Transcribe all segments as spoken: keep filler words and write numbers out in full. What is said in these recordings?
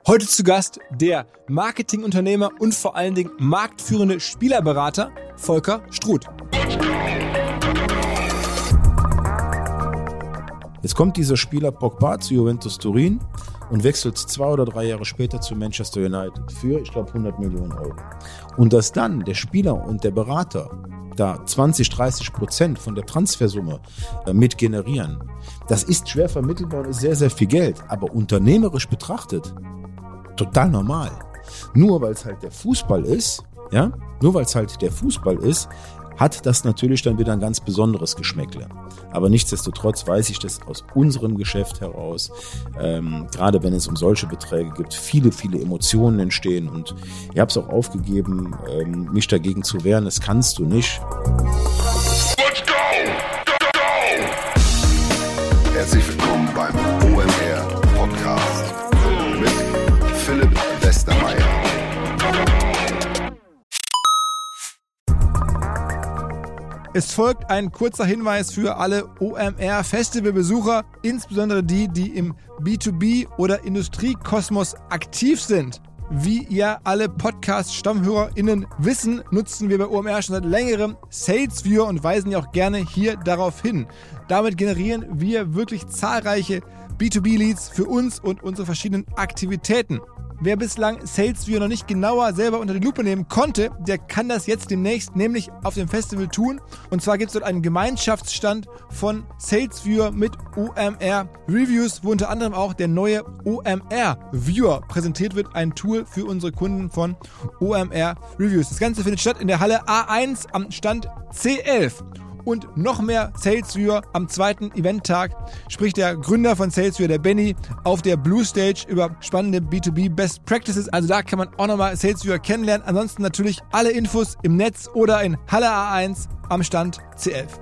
Heute zu Gast der Marketingunternehmer und vor allen Dingen marktführende Spielerberater Volker Struth. Jetzt kommt dieser Spieler Pogba zu Juventus Turin und wechselt zwei oder drei Jahre später zu Manchester United für, ich glaube, hundert Millionen Euro. Und dass dann der Spieler und der Berater da zwanzig, dreißig Prozent von der Transfersumme äh, mit generieren, das ist schwer vermittelbar und ist sehr, sehr viel Geld. Aber unternehmerisch betrachtet, total normal. Nur weil es halt der Fußball ist, ja, nur weil es halt der Fußball ist, hat das natürlich dann wieder ein ganz besonderes Geschmäckle. Aber nichtsdestotrotz weiß ich, dass aus unserem Geschäft heraus, ähm, gerade wenn es um solche Beträge gibt, viele, viele Emotionen entstehen. Und ich habe es auch aufgegeben, ähm, mich dagegen zu wehren. Das kannst du nicht. Let's go! Go, go! Herzlich willkommen beim O M R Podcast mit Philipp Westermeier. Es folgt ein kurzer Hinweis für alle O M R-Festivalbesucher, insbesondere die, die im B zwei B oder Industriekosmos aktiv sind. Wie ihr alle Podcast-StammhörerInnen wissen, nutzen wir bei O M R schon seit längerem SalesViewer und weisen ja auch gerne hier darauf hin. Damit generieren wir wirklich zahlreiche B zwei B-Leads für uns und unsere verschiedenen Aktivitäten. Wer bislang SalesViewer noch nicht genauer selber unter die Lupe nehmen konnte, der kann das jetzt demnächst nämlich auf dem Festival tun. Und zwar gibt es dort einen Gemeinschaftsstand von SalesViewer mit O M R Reviews, wo unter anderem auch der neue O M R Viewer präsentiert wird, ein Tool für unsere Kunden von O M R Reviews. Das Ganze findet statt in der Halle A eins am Stand C elf. Und noch mehr SalesViewer am zweiten Eventtag spricht der Gründer von SalesViewer, der Benny, auf der Blue Stage über spannende B zwei B Best Practices. Also da kann man auch nochmal SalesViewer kennenlernen. Ansonsten natürlich alle Infos im Netz oder in Halle A eins am Stand C elf.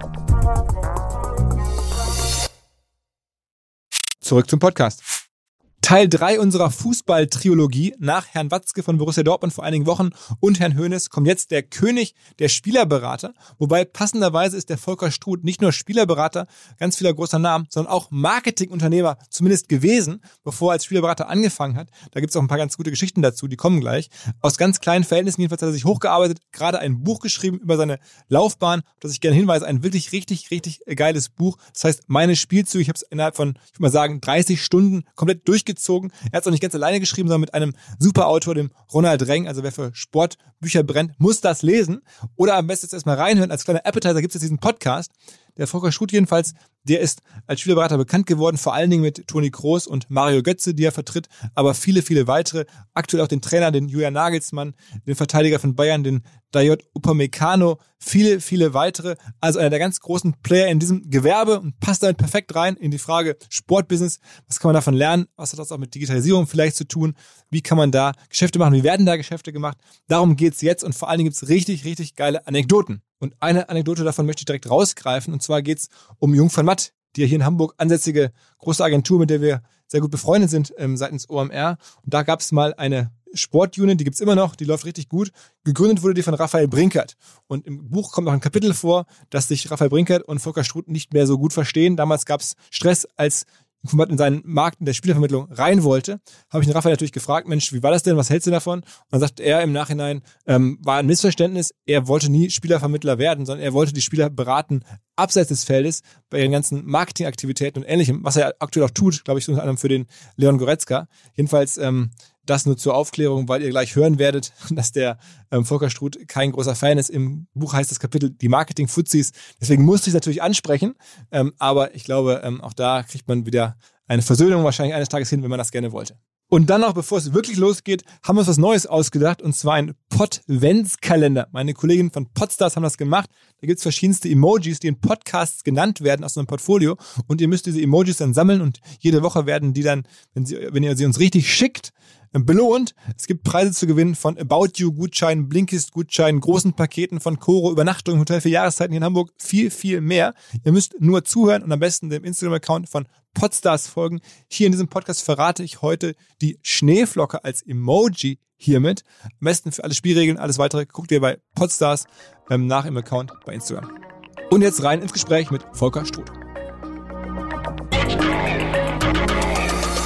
Zurück zum Podcast. Teil drei unserer Fußball-Triologie. Nach Herrn Watzke von Borussia Dortmund vor einigen Wochen und Herrn Hoeneß kommt jetzt der König der Spielerberater. Wobei passenderweise ist der Volker Struth nicht nur Spielerberater, ganz vieler großer Namen, sondern auch Marketingunternehmer zumindest gewesen, bevor er als Spielerberater angefangen hat. Da gibt es auch ein paar ganz gute Geschichten dazu, die kommen gleich. Aus ganz kleinen Verhältnissen jedenfalls hat er sich hochgearbeitet, gerade ein Buch geschrieben über seine Laufbahn, auf das ich gerne hinweise, ein wirklich richtig, richtig geiles Buch. Das heißt, meine Spielzüge, ich habe es innerhalb von, ich würde mal sagen, dreißig Stunden komplett durchgezogen. Er hat es auch nicht ganz alleine geschrieben, sondern mit einem super Autor, dem Ronald Reng. Also wer für Sportbücher brennt, muss das lesen. Oder am besten jetzt erstmal reinhören. Als kleiner Appetizer gibt es jetzt diesen Podcast. Der Volker Struth jedenfalls, der ist als Spielerberater bekannt geworden, vor allen Dingen mit Toni Kroos und Mario Götze, die er vertritt, aber viele, viele weitere. Aktuell auch den Trainer, den Julian Nagelsmann, den Verteidiger von Bayern, den Dayot Upamecano, viele, viele weitere. Also einer der ganz großen Player in diesem Gewerbe und passt damit perfekt rein in die Frage Sportbusiness. Was kann man davon lernen? Was hat das auch mit Digitalisierung vielleicht zu tun? Wie kann man da Geschäfte machen? Wie werden da Geschäfte gemacht? Darum geht's jetzt und vor allen Dingen gibt's richtig, richtig geile Anekdoten. Und eine Anekdote davon möchte ich direkt rausgreifen. Und zwar geht's um Jung van Matt, die ja hier in Hamburg ansässige große Agentur, mit der wir sehr gut befreundet sind ähm, seitens O M R. Und da gab's mal eine Sportunit, die gibt's immer noch, die läuft richtig gut. Gegründet wurde die von Raphael Brinkert. Und im Buch kommt noch ein Kapitel vor, dass sich Raphael Brinkert und Volker Struth nicht mehr so gut verstehen. Damals gab's Stress, als Jung van Matt in seinen Markt in der Spielervermittlung rein wollte, habe ich den Raphael natürlich gefragt, Mensch, wie war das denn, was hältst du davon? Und dann sagt er im Nachhinein, ähm, war ein Missverständnis, er wollte nie Spielervermittler werden, sondern er wollte die Spieler beraten, abseits des Feldes, bei ihren ganzen Marketingaktivitäten und Ähnlichem, was er aktuell auch tut, glaube ich, unter anderem für den Leon Goretzka. Jedenfalls, ähm, das nur zur Aufklärung, weil ihr gleich hören werdet, dass der ähm, Volker Struth kein großer Fan ist. Im Buch heißt das Kapitel die Marketing-Fuzis. Deswegen musste ich es natürlich ansprechen. Ähm, aber ich glaube, ähm, auch da kriegt man wieder eine Versöhnung wahrscheinlich eines Tages hin, wenn man das gerne wollte. Und dann noch, bevor es wirklich losgeht, haben wir uns was Neues ausgedacht, und zwar ein Podventskalender. Meine Kolleginnen von Podstars haben das gemacht. Da gibt's verschiedenste Emojis, die in Podcasts genannt werden aus einem Portfolio, und ihr müsst diese Emojis dann sammeln, und jede Woche werden die dann, wenn, sie, wenn ihr sie uns richtig schickt, belohnt. Es gibt Preise zu gewinnen von About You Gutscheinen, Blinkist Gutscheinen, großen Paketen von Coro, Übernachtung im Hotel für Jahreszeiten hier in Hamburg, viel, viel mehr. Ihr müsst nur zuhören und am besten dem Instagram-Account von Podstars folgen. Hier in diesem Podcast verrate ich heute die Schneeflocke als Emoji hiermit. Am besten für alle Spielregeln, alles weitere guckt ihr bei Podstars ähm, nach im Account bei Instagram. Und jetzt rein ins Gespräch mit Volker Struth.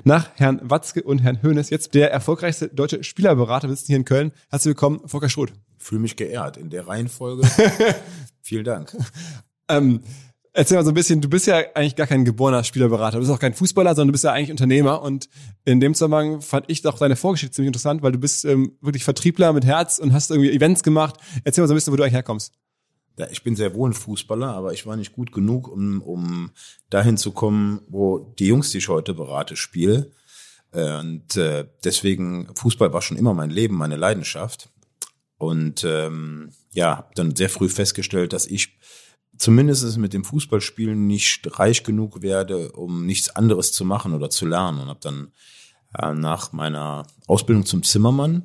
Nach Herrn Watzke und Herrn Hoeneß jetzt der erfolgreichste deutsche Spielerberater. Wir sitzen hier in Köln. Herzlich willkommen, Volker Struth. Fühle mich geehrt in der Reihenfolge. Vielen Dank. Ähm, erzähl mal so ein bisschen, du bist ja eigentlich gar kein geborener Spielerberater. Du bist auch kein Fußballer, sondern du bist ja eigentlich Unternehmer. Und in dem Zusammenhang fand ich auch deine Vorgeschichte ziemlich interessant, weil du bist ähm, wirklich Vertriebler mit Herz und hast irgendwie Events gemacht. Erzähl mal so ein bisschen, wo du eigentlich herkommst. Ja, ich bin sehr wohl ein Fußballer, aber ich war nicht gut genug, um, um dahin zu kommen, wo die Jungs, die ich heute berate, spiele. Und äh, deswegen, Fußball war schon immer mein Leben, meine Leidenschaft. Und ähm, ja, habe dann sehr früh festgestellt, dass ich zumindest mit dem Fußballspielen nicht reich genug werde, um nichts anderes zu machen oder zu lernen. Und habe dann äh, nach meiner Ausbildung zum Zimmermann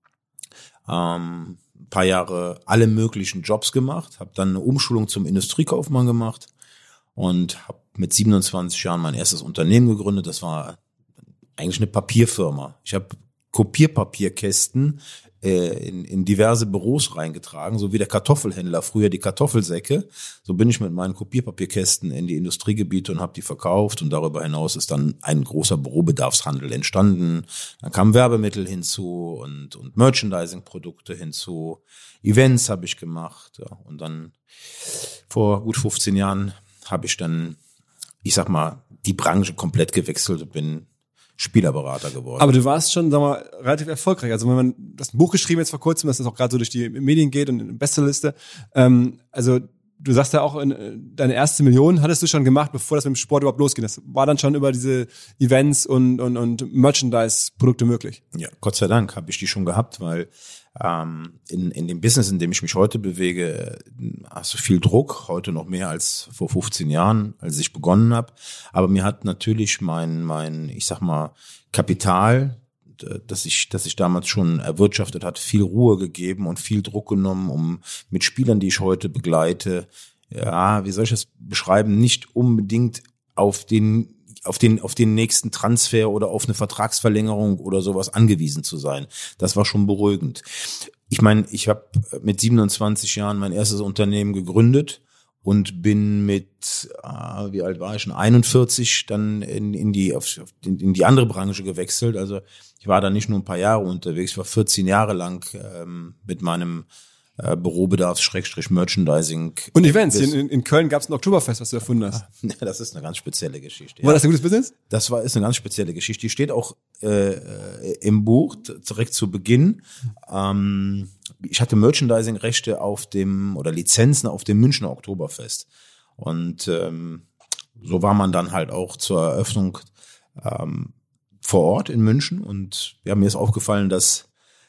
ähm, ein paar Jahre alle möglichen Jobs gemacht, habe dann eine Umschulung zum Industriekaufmann gemacht und habe mit siebenundzwanzig Jahren mein erstes Unternehmen gegründet. Das war eigentlich eine Papierfirma. Ich habe Kopierpapierkästen In, in diverse Büros reingetragen, so wie der Kartoffelhändler früher die Kartoffelsäcke. So bin ich mit meinen Kopierpapierkästen in die Industriegebiete und habe die verkauft. Und darüber hinaus ist dann ein großer Bürobedarfshandel entstanden. Dann kamen Werbemittel hinzu und, und Merchandising-Produkte hinzu. Events habe ich gemacht. Ja. Und dann vor gut fünfzehn Jahren habe ich dann, ich sag mal, die Branche komplett gewechselt und bin Spielerberater geworden. Aber du warst schon, sag mal, relativ erfolgreich. Also wenn man, du hast ein Buch geschrieben jetzt vor kurzem, das ist auch gerade so durch die Medien geht und in Bestsellerliste. Ähm, also du sagst ja auch, in, deine erste Million hattest du schon gemacht, bevor das mit dem Sport überhaupt losging. Das war dann schon über diese Events und, und, und Merchandise-Produkte möglich. Ja, Gott sei Dank habe ich die schon gehabt, weil ähm, in, in dem Business, in dem ich mich heute bewege, hast du viel Druck, heute noch mehr als vor fünfzehn Jahren, als ich begonnen habe. Aber mir hat natürlich mein, mein, ich sag mal, Kapital, das ich, das ich damals schon erwirtschaftet hat, viel Ruhe gegeben und viel Druck genommen, um mit Spielern, die ich heute begleite, ja, wie soll ich das beschreiben, nicht unbedingt auf den auf den auf den nächsten Transfer oder auf eine Vertragsverlängerung oder sowas angewiesen zu sein. Das war schon beruhigend. Ich meine, ich habe mit siebenundzwanzig Jahren mein erstes Unternehmen gegründet und bin mit, äh, wie alt war ich schon, einundvierzig dann in, in die auf, in, in die andere Branche gewechselt. Also ich war da nicht nur ein paar Jahre unterwegs, ich war vierzehn Jahre lang ähm, mit meinem äh, Bürobedarfs-Merchandising. Und Events. In, in Köln gab es ein Oktoberfest, was du erfunden hast. Ja, das ist eine ganz spezielle Geschichte. War ja. das ein gutes Business? Das war ist eine ganz spezielle Geschichte. Die steht auch äh, im Buch direkt zu Beginn. Ähm, ich hatte Merchandising-Rechte auf dem oder Lizenzen auf dem Münchner Oktoberfest. Und ähm, so war man dann halt auch zur Eröffnung ähm, vor Ort in München. Und ja, mir ist aufgefallen, dass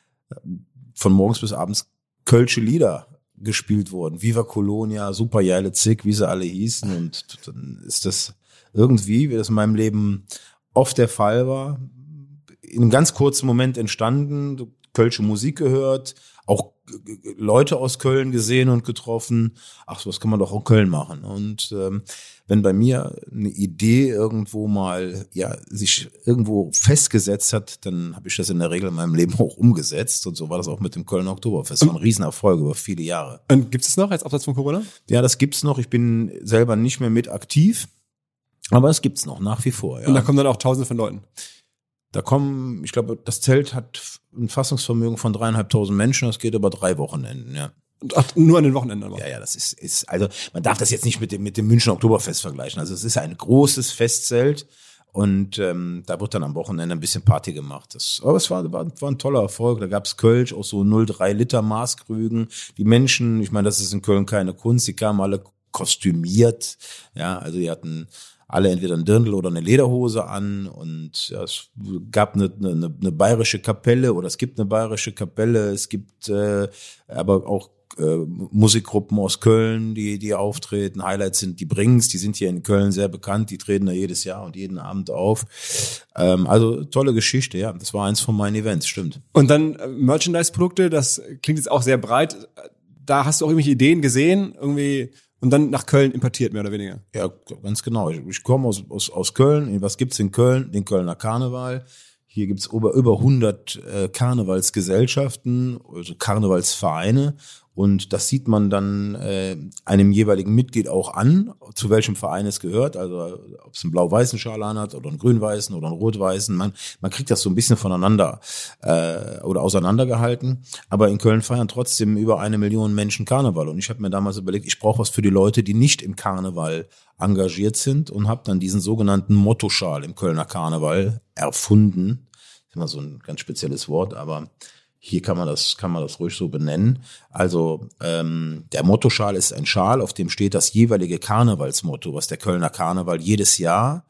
von morgens bis abends kölsche Lieder gespielt wurden. Viva Colonia, Super Geile Zick, wie sie alle hießen. Und dann ist das irgendwie, wie das in meinem Leben oft der Fall war, in einem ganz kurzen Moment entstanden, kölsche Musik gehört, auch Leute aus Köln gesehen und getroffen. Ach, so was kann man doch auch in Köln machen. Und ähm, wenn bei mir eine Idee irgendwo mal ja sich irgendwo festgesetzt hat, dann habe ich das in der Regel in meinem Leben auch umgesetzt. Und so war das auch mit dem Kölner Oktoberfest. Das war ein Riesenerfolg über viele Jahre. Und gibt es noch als Absatz von Corona? Ja, das gibt's noch. Ich bin selber nicht mehr mit aktiv, aber es gibt's noch nach wie vor. Ja. Und da kommen dann auch Tausende von Leuten. Da kommen, ich glaube, das Zelt hat ein Fassungsvermögen von dreieinhalbtausend Menschen. Das geht über drei Wochenenden, ja. Ach, nur an den Wochenenden aber. Ja, ja, das ist, ist, also, man darf das jetzt nicht mit dem, mit dem Münchner Oktoberfest vergleichen. Also, es ist ein großes Festzelt und, ähm, da wird dann am Wochenende ein bisschen Party gemacht. Das, aber es war, war, war ein toller Erfolg. Da gab's Kölsch aus so null Komma drei Liter Maßkrügen. Die Menschen, ich meine, das ist in Köln keine Kunst. Die kamen alle kostümiert. Ja, also, die hatten alle entweder ein Dirndl oder eine Lederhose an und ja, es gab eine, eine, eine bayerische Kapelle oder es gibt eine bayerische Kapelle, es gibt äh, aber auch äh, Musikgruppen aus Köln, die die auftreten. Highlights sind die Brings, die sind hier in Köln sehr bekannt, die treten da jedes Jahr und jeden Abend auf. Ähm, also tolle Geschichte, ja, das war eins von meinen Events, stimmt. Und dann äh, Merchandise-Produkte, das klingt jetzt auch sehr breit. Da hast du auch irgendwelche Ideen gesehen, irgendwie und dann nach Köln importiert, mehr oder weniger. Ja, ganz genau. Ich, ich komme aus, aus, aus Köln. Was gibt's in Köln? Den Kölner Karneval. Hier gibt's über, über hundert äh, Karnevalsgesellschaften, also Karnevalsvereine. Und das sieht man dann äh, einem jeweiligen Mitglied auch an, zu welchem Verein es gehört. Also ob es einen blau-weißen Schal anhat oder einen grün-weißen oder einen rot-weißen. Man, man kriegt das so ein bisschen voneinander äh, oder auseinandergehalten. Aber in Köln feiern trotzdem über eine Million Menschen Karneval. Und ich habe mir damals überlegt, ich brauche was für die Leute, die nicht im Karneval engagiert sind, und habe dann diesen sogenannten Mottoschal im Kölner Karneval erfunden. Das ist immer so ein ganz spezielles Wort, aber hier kann man das, kann man das ruhig so benennen. Also ähm, der Mottoschal ist ein Schal, auf dem steht das jeweilige Karnevalsmotto, was der Kölner Karneval jedes Jahr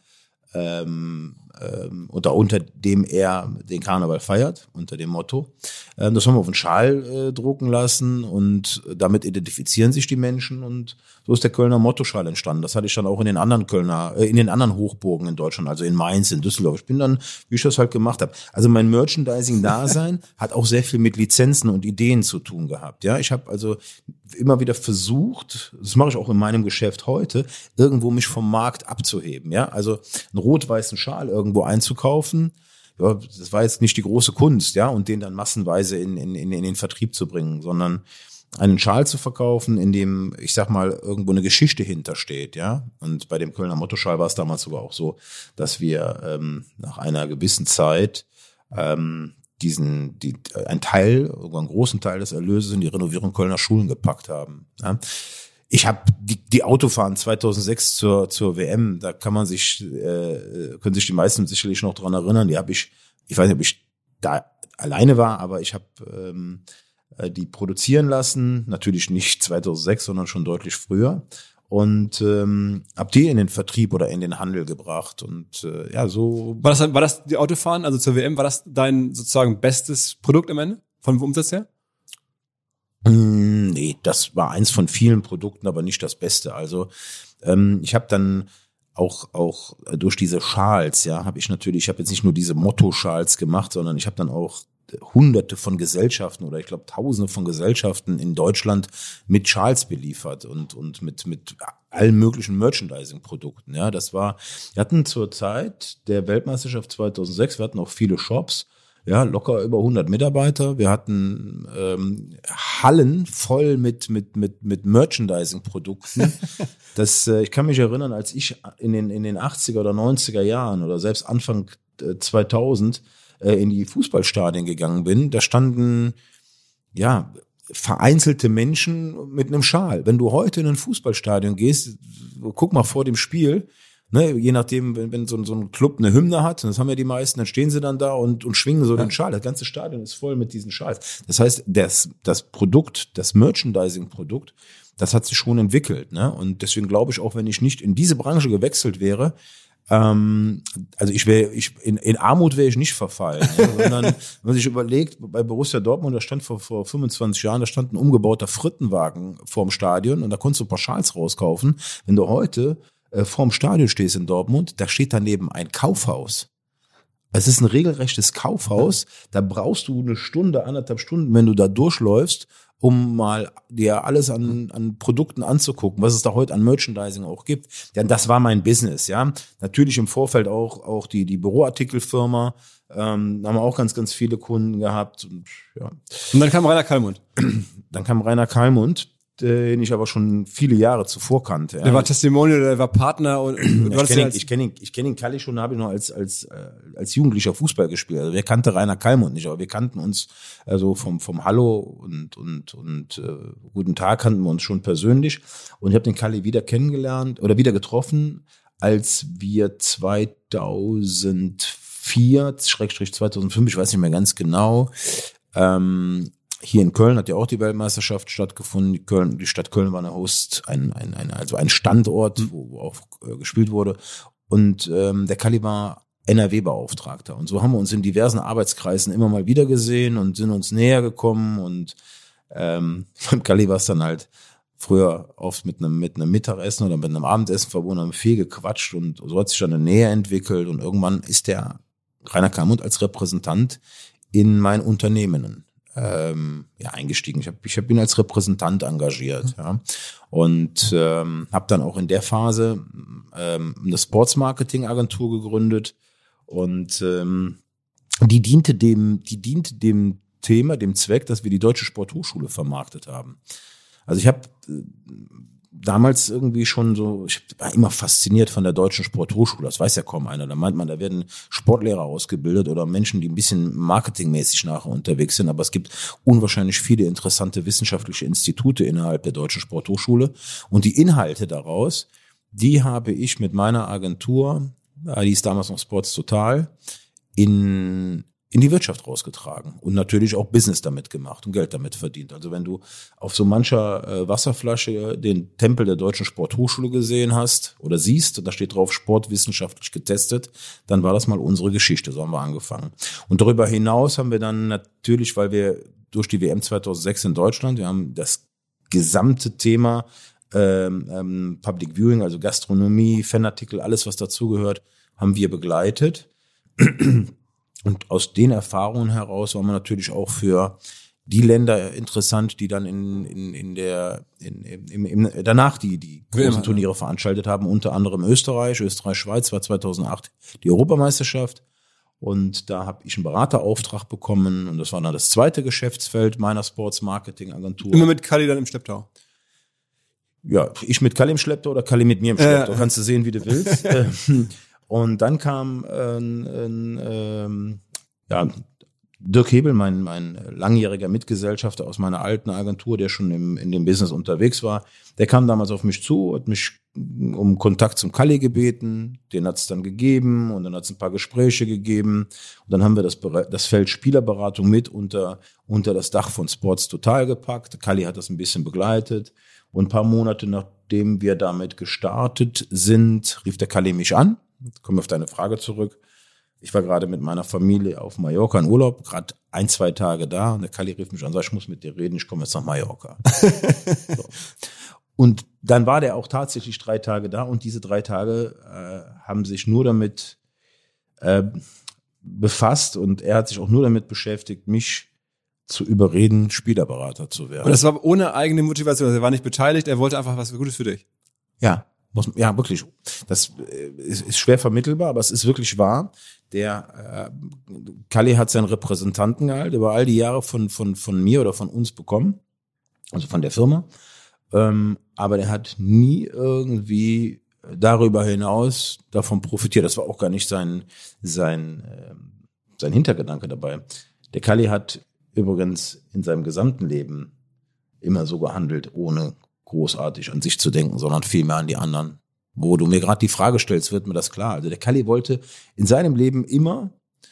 ähm, ähm, unter, unter dem er den Karneval feiert, unter dem Motto. Ähm, das haben wir auf den Schal äh, drucken lassen, und damit identifizieren sich die Menschen, und so ist der Kölner Mottoschal entstanden. Das hatte ich dann auch in den anderen Kölner, äh, in den anderen Hochburgen in Deutschland, also in Mainz, in Düsseldorf. Ich bin dann, wie ich das halt gemacht habe. Also mein Merchandising-Dasein hat auch sehr viel mit Lizenzen und Ideen zu tun gehabt. Ja, ich habe also immer wieder versucht, das mache ich auch in meinem Geschäft heute, irgendwo mich vom Markt abzuheben. Ja, also einen rot-weißen Schal irgendwo einzukaufen. Ja, das war jetzt nicht die große Kunst, ja, und den dann massenweise in, in, in den Vertrieb zu bringen, sondern einen Schal zu verkaufen, in dem, ich sag mal, irgendwo eine Geschichte hintersteht, ja. Und bei dem Kölner Mottoschal war es damals sogar auch so, dass wir ähm, nach einer gewissen Zeit ähm, diesen, die, ein Teil, sogar einen großen Teil des Erlöses in die Renovierung Kölner Schulen gepackt haben. Ja. Ich habe die, die Autofahren zweitausendsechs zur zur W M, da kann man sich, äh, können sich die meisten sicherlich noch dran erinnern. Die habe ich, ich weiß nicht, ob ich da alleine war, aber ich habe ähm, die produzieren lassen, natürlich nicht zweitausendsechs, sondern schon deutlich früher, und ähm, habe die in den Vertrieb oder in den Handel gebracht, und äh, ja, so. War das, war das die Autofahren, also zur W M, war das dein sozusagen bestes Produkt am Ende, vom Umsatz her? Nee, das war eins von vielen Produkten, aber nicht das Beste. Also ähm, ich habe dann auch auch durch diese Schals, ja, habe ich natürlich, ich habe jetzt nicht nur diese Motto-Schals gemacht, sondern ich habe dann auch Hunderte von Gesellschaften oder ich glaube Tausende von Gesellschaften in Deutschland mit Schals beliefert und und mit mit allen möglichen Merchandising-Produkten. Ja, das war, wir hatten zur Zeit der Weltmeisterschaft zweitausendsechs, wir hatten auch viele Shops. Ja, locker über hundert Mitarbeiter. Wir hatten ähm, Hallen voll mit mit mit mit Merchandising-Produkten. Das, äh, ich kann mich erinnern, als ich in den in den achtziger oder neunziger Jahren oder selbst Anfang äh, zweitausend äh, in die Fußballstadien gegangen bin, da standen ja vereinzelte Menschen mit einem Schal. Wenn du heute in ein Fußballstadion gehst, guck mal vor dem Spiel. Ne, je nachdem, wenn, wenn so, so ein Club eine Hymne hat, und das haben ja die meisten, dann stehen sie dann da und, und schwingen so ja den Schal. Das ganze Stadion ist voll mit diesen Schals. Das heißt, das, das Produkt, das Merchandising-Produkt, das hat sich schon entwickelt. Ne? Und deswegen glaube ich, auch wenn ich nicht in diese Branche gewechselt wäre, ähm, also ich wäre, ich in, in Armut wäre ich nicht verfallen. Ja? Sondern wenn man sich überlegt, bei Borussia Dortmund, da stand vor, vor fünfundzwanzig Jahren, da stand ein umgebauter Frittenwagen vorm Stadion, und da konntest du ein paar Schals rauskaufen. Wenn du heute vorm Stadion stehst in Dortmund, da steht daneben ein Kaufhaus. Es ist ein regelrechtes Kaufhaus. Da brauchst du eine Stunde, anderthalb Stunden, wenn du da durchläufst, um mal dir alles an, an Produkten anzugucken, was es da heute an Merchandising auch gibt. Denn das war mein Business, ja. Natürlich im Vorfeld auch, auch die, die Büroartikelfirma. Ähm, da haben wir auch ganz, ganz viele Kunden gehabt. Und, ja. Und dann kam Rainer Kallmund. Dann kam Rainer Kallmund, den ich aber schon viele Jahre zuvor kannte. Ja. Der war Testimonial, der war Partner. Und ja, ich kenne ihn, ich kenn ihn, ich kenn ihn Kalli schon, habe ich noch als als als Jugendlicher Fußball gespielt. Also wer kannte Rainer Kallmund nicht, aber wir kannten uns also vom vom Hallo und und und äh, guten Tag kannten wir uns schon persönlich. Und ich habe den Kalli wieder kennengelernt oder wieder getroffen, als wir zweitausendvier, Schrägstrich zweitausendfünf, ich weiß nicht mehr ganz genau, ähm, hier in Köln hat ja auch die Weltmeisterschaft stattgefunden. Die, Köln, die Stadt Köln war eine Host, ein, ein, ein, also ein Standort, wo, wo auch äh, gespielt wurde. Und ähm, der Kalli war N R W-Beauftragter. Und so haben wir uns in diversen Arbeitskreisen immer mal wieder gesehen und sind uns näher gekommen. Und ähm, beim Kalli war es dann halt früher oft mit einem mit einem Mittagessen oder mit einem Abendessen verbunden, haben viel gequatscht, und so hat sich dann eine Nähe entwickelt. Und irgendwann ist der Rainer Kallmund als Repräsentant in mein Unternehmen Ähm, ja, eingestiegen. Ich habe ich hab ihn als Repräsentant engagiert, ja, und ähm, habe dann auch in der Phase ähm, eine Sports-Marketing-Agentur gegründet und ähm, die diente dem, die diente dem Thema, dem Zweck, dass wir die Deutsche Sporthochschule vermarktet haben. Also ich habe damals irgendwie schon so, ich war immer fasziniert von der Deutschen Sporthochschule, das weiß ja kaum einer. Da meint man, da werden Sportlehrer ausgebildet oder Menschen, die ein bisschen marketingmäßig nachher unterwegs sind, aber es gibt unwahrscheinlich viele interessante wissenschaftliche Institute innerhalb der Deutschen Sporthochschule und die Inhalte daraus, die habe ich mit meiner Agentur, die ist damals noch Sports Total, in in die Wirtschaft rausgetragen und natürlich auch Business damit gemacht und Geld damit verdient. Also wenn du auf so mancher äh, Wasserflasche den Tempel der Deutschen Sporthochschule gesehen hast oder siehst, und da steht drauf sportwissenschaftlich getestet, dann war das mal unsere Geschichte, so haben wir angefangen. Und darüber hinaus haben wir dann natürlich, weil wir durch die W M zweitausendsechs in Deutschland, wir haben das gesamte Thema ähm, ähm, Public Viewing, also Gastronomie, Fanartikel, alles was dazugehört, haben wir begleitet. Und aus den Erfahrungen heraus war man natürlich auch für die Länder interessant, die dann in, in, in der, in, im, im, danach die, die großen Turniere veranstaltet haben, unter anderem Österreich, Österreich-Schweiz war zweitausendacht die Europameisterschaft. Und da habe ich einen Beraterauftrag bekommen und das war dann das zweite Geschäftsfeld meiner Sports-Marketing-Agentur. Immer mit Kalli dann im Schlepptau? Ja, ich mit Kalli im Schlepptau oder Kalli mit mir im Schlepptau, äh. kannst du sehen, wie du willst. Und dann kam äh, äh, äh, ja, Dirk Hebel, mein, mein langjähriger Mitgesellschafter aus meiner alten Agentur, der schon im, in dem Business unterwegs war. Der kam damals auf mich zu, hat mich um Kontakt zum Kalli gebeten. Den hat es dann gegeben und dann hat es ein paar Gespräche gegeben. Und dann haben wir das, das Feld Spielerberatung mit unter, unter das Dach von Sports Total gepackt. Kalli hat das ein bisschen begleitet. Und ein paar Monate nachdem wir damit gestartet sind, rief der Kalli mich an. Kommen wir auf deine Frage zurück. Ich war gerade mit meiner Familie auf Mallorca in Urlaub, gerade ein, zwei Tage da und der Kalli rief mich an und sagte, ich muss mit dir reden, ich komme jetzt nach Mallorca. So. Und dann war der auch tatsächlich drei Tage da und diese drei Tage äh, haben sich nur damit äh, befasst und er hat sich auch nur damit beschäftigt, mich zu überreden, Spielerberater zu werden. Und das war ohne eigene Motivation, also er war nicht beteiligt, er wollte einfach was Gutes für dich. Ja. Muss, ja, wirklich. Das ist, ist schwer vermittelbar, aber es ist wirklich wahr. Der äh, Kalli hat seinen Repräsentantengehalt über all die Jahre von von von mir oder von uns bekommen, also von der Firma. Ähm, aber der hat nie irgendwie darüber hinaus davon profitiert. Das war auch gar nicht sein sein äh, sein Hintergedanke dabei. Der Kalli hat übrigens in seinem gesamten Leben immer so gehandelt, ohne großartig an sich zu denken, sondern vielmehr an die anderen. Wo du mir gerade die Frage stellst, wird mir das klar. Also der Kalli wollte in seinem Leben immer,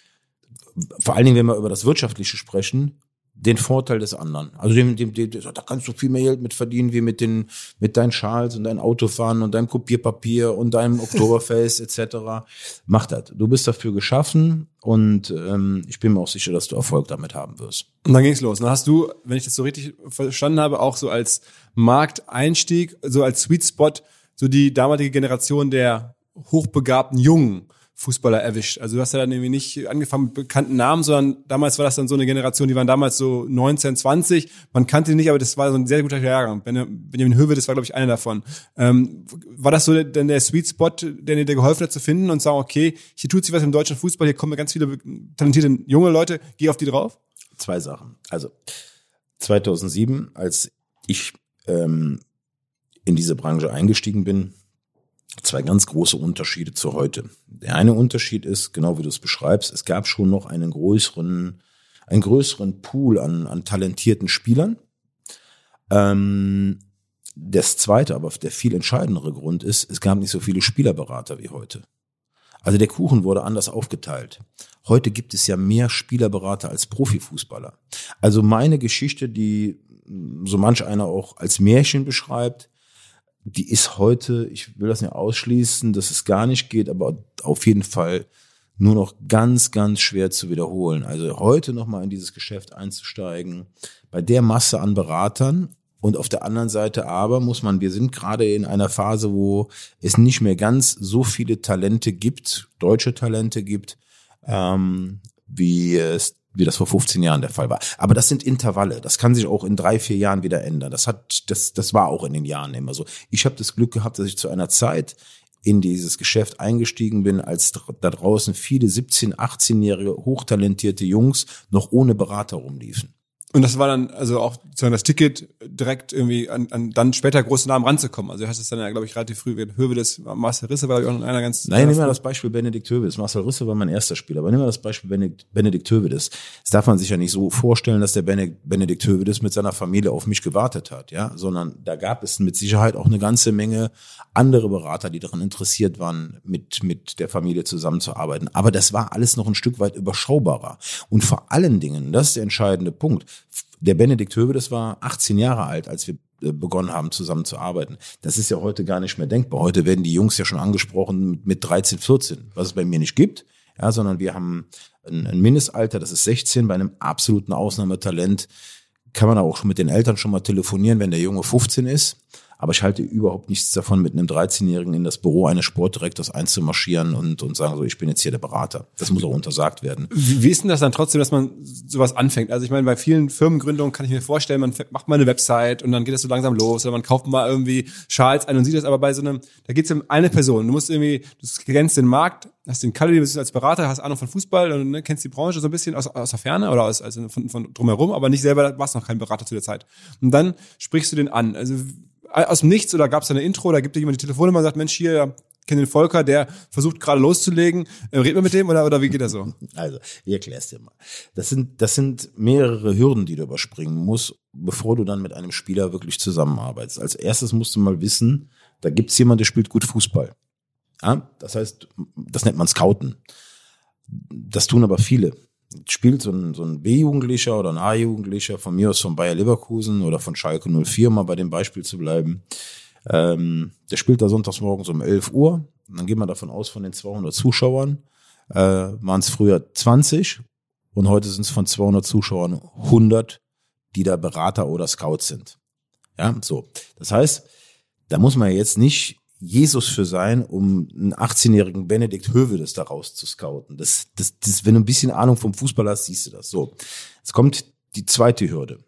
vor allen Dingen, wenn wir über das Wirtschaftliche sprechen, den Vorteil des anderen. Also dem, dem, dem, da kannst du viel mehr Geld mit verdienen, wie mit den, mit deinen Schals und deinem Autofahren und deinem Kopierpapier und deinem Oktoberfest et cetera. Mach das. Du bist dafür geschaffen und ähm, ich bin mir auch sicher, dass du Erfolg damit haben wirst. Und dann ging's los. Dann hast du, wenn ich das so richtig verstanden habe, auch so als Markteinstieg, so als Sweet Spot, so die damalige Generation der hochbegabten Jungen Fußballer erwischt. Also du hast ja dann irgendwie nicht angefangen mit bekannten Namen, sondern damals war das dann so eine Generation, die waren damals so neunzehn, zwanzig. Man kannte die nicht, aber das war so ein sehr guter Jahrgang. Benjamin Höwe, das war, glaube ich, einer davon. Ähm, war das so denn der Sweet Spot, der dir geholfen hat zu finden und sagen, okay, hier tut sich was im deutschen Fußball, hier kommen ganz viele talentierte junge Leute, geh auf die drauf? Zwei Sachen. Also zweitausendsieben, als ich ähm, in diese Branche eingestiegen bin, zwei ganz große Unterschiede zu heute. Der eine Unterschied ist, genau wie du es beschreibst, es gab schon noch einen größeren, einen größeren Pool an, an talentierten Spielern. Ähm, das zweite, aber der viel entscheidendere Grund ist, es gab nicht so viele Spielerberater wie heute. Also der Kuchen wurde anders aufgeteilt. Heute gibt es ja mehr Spielerberater als Profifußballer. Also meine Geschichte, die so manch einer auch als Märchen beschreibt, die ist heute, ich will das nicht ausschließen, dass es gar nicht geht, aber auf jeden Fall nur noch ganz, ganz schwer zu wiederholen. Also heute nochmal in dieses Geschäft einzusteigen, bei der Masse an Beratern und auf der anderen Seite aber muss man, wir sind gerade in einer Phase, wo es nicht mehr ganz so viele Talente gibt, deutsche Talente gibt, ähm, wie es wie das vor fünfzehn Jahren der Fall war. Aber das sind Intervalle. Das kann sich auch in drei, vier Jahren wieder ändern. Das hat, das, das war auch in den Jahren immer so. Ich habe das Glück gehabt, dass ich zu einer Zeit in dieses Geschäft eingestiegen bin, als da draußen viele siebzehn-, achtzehnjährige hochtalentierte Jungs noch ohne Berater rumliefen. Und das war dann also auch sozusagen das Ticket, direkt irgendwie an, an dann später große Namen ranzukommen. Also du hast es dann ja, glaube ich, relativ früh, Höwedes, Marcel Risse war, glaube ich, auch noch einer ganz... Nein, nimm mal das Beispiel Benedikt Höwedes. Marcel Risse war mein erster Spieler, aber nimm mal das Beispiel Benedikt, Benedikt Höwedes. Das darf man sich ja nicht so vorstellen, dass der Benedikt, Benedikt Höwedes mit seiner Familie auf mich gewartet hat, ja, sondern da gab es mit Sicherheit auch eine ganze Menge andere Berater, die daran interessiert waren, mit, mit der Familie zusammenzuarbeiten. Aber das war alles noch ein Stück weit überschaubarer. Und vor allen Dingen, das ist der entscheidende Punkt, der Benedikt Höwedes war achtzehn Jahre alt, als wir begonnen haben, zusammen zu arbeiten. Das ist ja heute gar nicht mehr denkbar. Heute werden die Jungs ja schon angesprochen mit dreizehn, vierzehn, was es bei mir nicht gibt, ja, sondern wir haben ein, ein Mindestalter, das ist sechzehn. Bei einem absoluten Ausnahmetalent kann man auch schon mit den Eltern schon mal telefonieren, wenn der Junge fünfzehn ist. Aber ich halte überhaupt nichts davon, mit einem dreizehnjährigen in das Büro eines Sportdirektors einzumarschieren und, und sagen so, ich bin jetzt hier der Berater. Das muss auch untersagt werden. Wie, wie ist denn das dann trotzdem, dass man sowas anfängt? Also ich meine, bei vielen Firmengründungen kann ich mir vorstellen, man macht mal eine Website und dann geht das so langsam los oder man kauft mal irgendwie Schals ein und sieht das, aber bei so einem, da geht es um eine Person. Du musst irgendwie, du kennst den Markt, hast den Kalle, du bist als Berater, hast Ahnung von Fußball und ne, kennst die Branche so ein bisschen aus, aus der Ferne oder aus, also von, von drumherum, aber nicht selber, warst noch kein Berater zu der Zeit. Und dann sprichst du den an. Also aus dem Nichts oder gab es da eine Intro, da gibt dir jemand die Telefonnummer und sagt, Mensch, hier, kenne den Volker, der versucht gerade loszulegen. Äh, red mal mit dem oder, oder wie geht das so? Also, ich erklär's dir mal. Das sind, das sind mehrere Hürden, die du überspringen musst, bevor du dann mit einem Spieler wirklich zusammenarbeitest. Als erstes musst du mal wissen, da gibt's jemanden, der spielt gut Fußball. Ja? Das heißt, das nennt man Scouten. Das tun aber viele. Spielt so ein, so ein B-Jugendlicher oder ein A-Jugendlicher, von mir aus von Bayer Leverkusen oder von Schalke null vier, um mal bei dem Beispiel zu bleiben. Ähm, der spielt da sonntags morgens um elf Uhr. Und dann geht man davon aus, von den zweihundert Zuschauern äh, waren es früher zwanzig und heute sind es von zweihundert Zuschauern hundert, die da Berater oder Scouts sind. Ja, so. Das heißt, da muss man jetzt nicht Jesus für sein, um einen achtzehnjährigen Benedikt Höwedes daraus zu scouten. Das, das, das, wenn du ein bisschen Ahnung vom Fußball hast, siehst du das. So, jetzt kommt die zweite Hürde.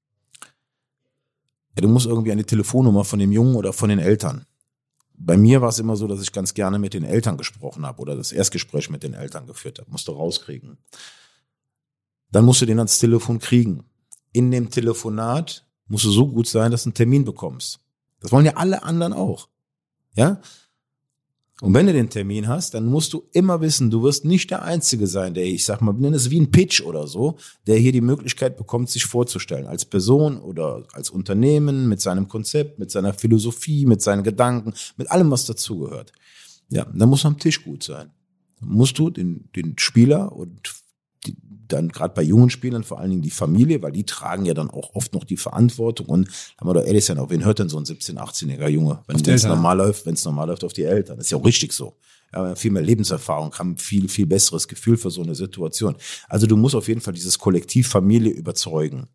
Ja, du musst irgendwie eine Telefonnummer von dem Jungen oder von den Eltern. Bei mir war es immer so, dass ich ganz gerne mit den Eltern gesprochen habe oder das Erstgespräch mit den Eltern geführt habe. Musst du rauskriegen. Dann musst du den ans Telefon kriegen. In dem Telefonat musst du so gut sein, dass du einen Termin bekommst. Das wollen ja alle anderen auch. Ja? Und wenn du den Termin hast, dann musst du immer wissen, du wirst nicht der Einzige sein, der, ich sag mal, nenne es wie ein Pitch oder so, der hier die Möglichkeit bekommt, sich vorzustellen. Als Person oder als Unternehmen, mit seinem Konzept, mit seiner Philosophie, mit seinen Gedanken, mit allem, was dazugehört. Ja, dann muss am Tisch gut sein. Dann musst du den, den Spieler und die, dann gerade bei jungen Spielern vor allen Dingen die Familie, weil die tragen ja dann auch oft noch die Verantwortung und haben wir doch ehrlich sein, auf wen hört denn so ein siebzehn-, achtzehnjähriger Junge, wenn es normal läuft, wenn es normal läuft, auf die Eltern. Das ist ja auch richtig so. Ja, viel mehr Lebenserfahrung, haben viel, viel besseres Gefühl für so eine Situation. Also du musst auf jeden Fall dieses Kollektiv Familie überzeugen.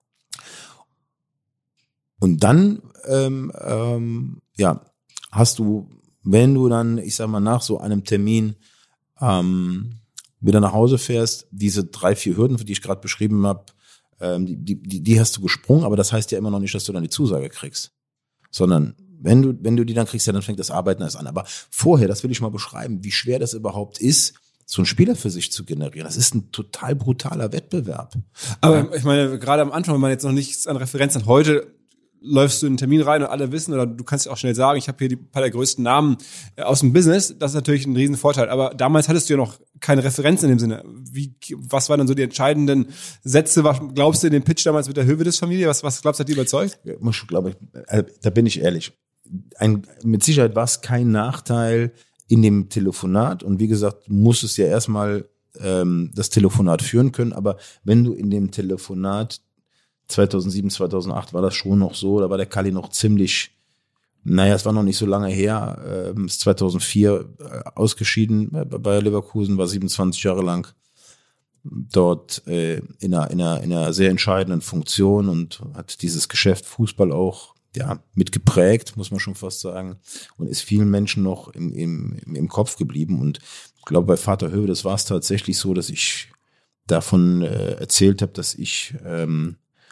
Und dann, ähm, ähm, ja, hast du, wenn du dann, ich sag mal, nach so einem Termin ähm, wieder nach Hause fährst, diese drei, vier Hürden, die ich gerade beschrieben habe, ähm, die, die, die hast du gesprungen, aber das heißt ja immer noch nicht, dass du dann die Zusage kriegst. Sondern wenn du, wenn du die dann kriegst, ja, dann fängt das Arbeiten erst an. Aber vorher, das will ich mal beschreiben, wie schwer das überhaupt ist, so einen Spieler für sich zu generieren. Das ist ein total brutaler Wettbewerb. Aber ich meine, gerade am Anfang, wenn man jetzt noch nichts an Referenz hat, heute läufst du in einen Termin rein und alle wissen, oder du kannst ja auch schnell sagen, ich habe hier die paar der größten Namen aus dem Business, das ist natürlich ein riesen Vorteil. Aber damals hattest du ja noch keine Referenzen in dem Sinne. Wie, was waren dann so die entscheidenden Sätze? Was glaubst du in dem Pitch damals mit der Höwedes-Familie? Was, was glaubst du, hat die überzeugt? Ich glaube, da bin ich ehrlich. Ein, mit Sicherheit war es kein Nachteil in dem Telefonat. Und wie gesagt, du musstest ja erstmal ähm, das Telefonat führen können. Aber wenn du in dem Telefonat zweitausendsieben, zweitausendacht war das schon noch so, da war der Kalli noch ziemlich, naja, es war noch nicht so lange her, ähm, ist zweitausendvier äh, ausgeschieden bei Bayer Leverkusen, war siebenundzwanzig Jahre lang dort äh, in, einer, in, einer, in einer sehr entscheidenden Funktion und hat dieses Geschäft Fußball auch ja mitgeprägt, muss man schon fast sagen, und ist vielen Menschen noch im, im, im Kopf geblieben. Und ich glaube, bei Vater Höwedes war es tatsächlich so, dass ich davon äh, erzählt habe, dass ich ähm,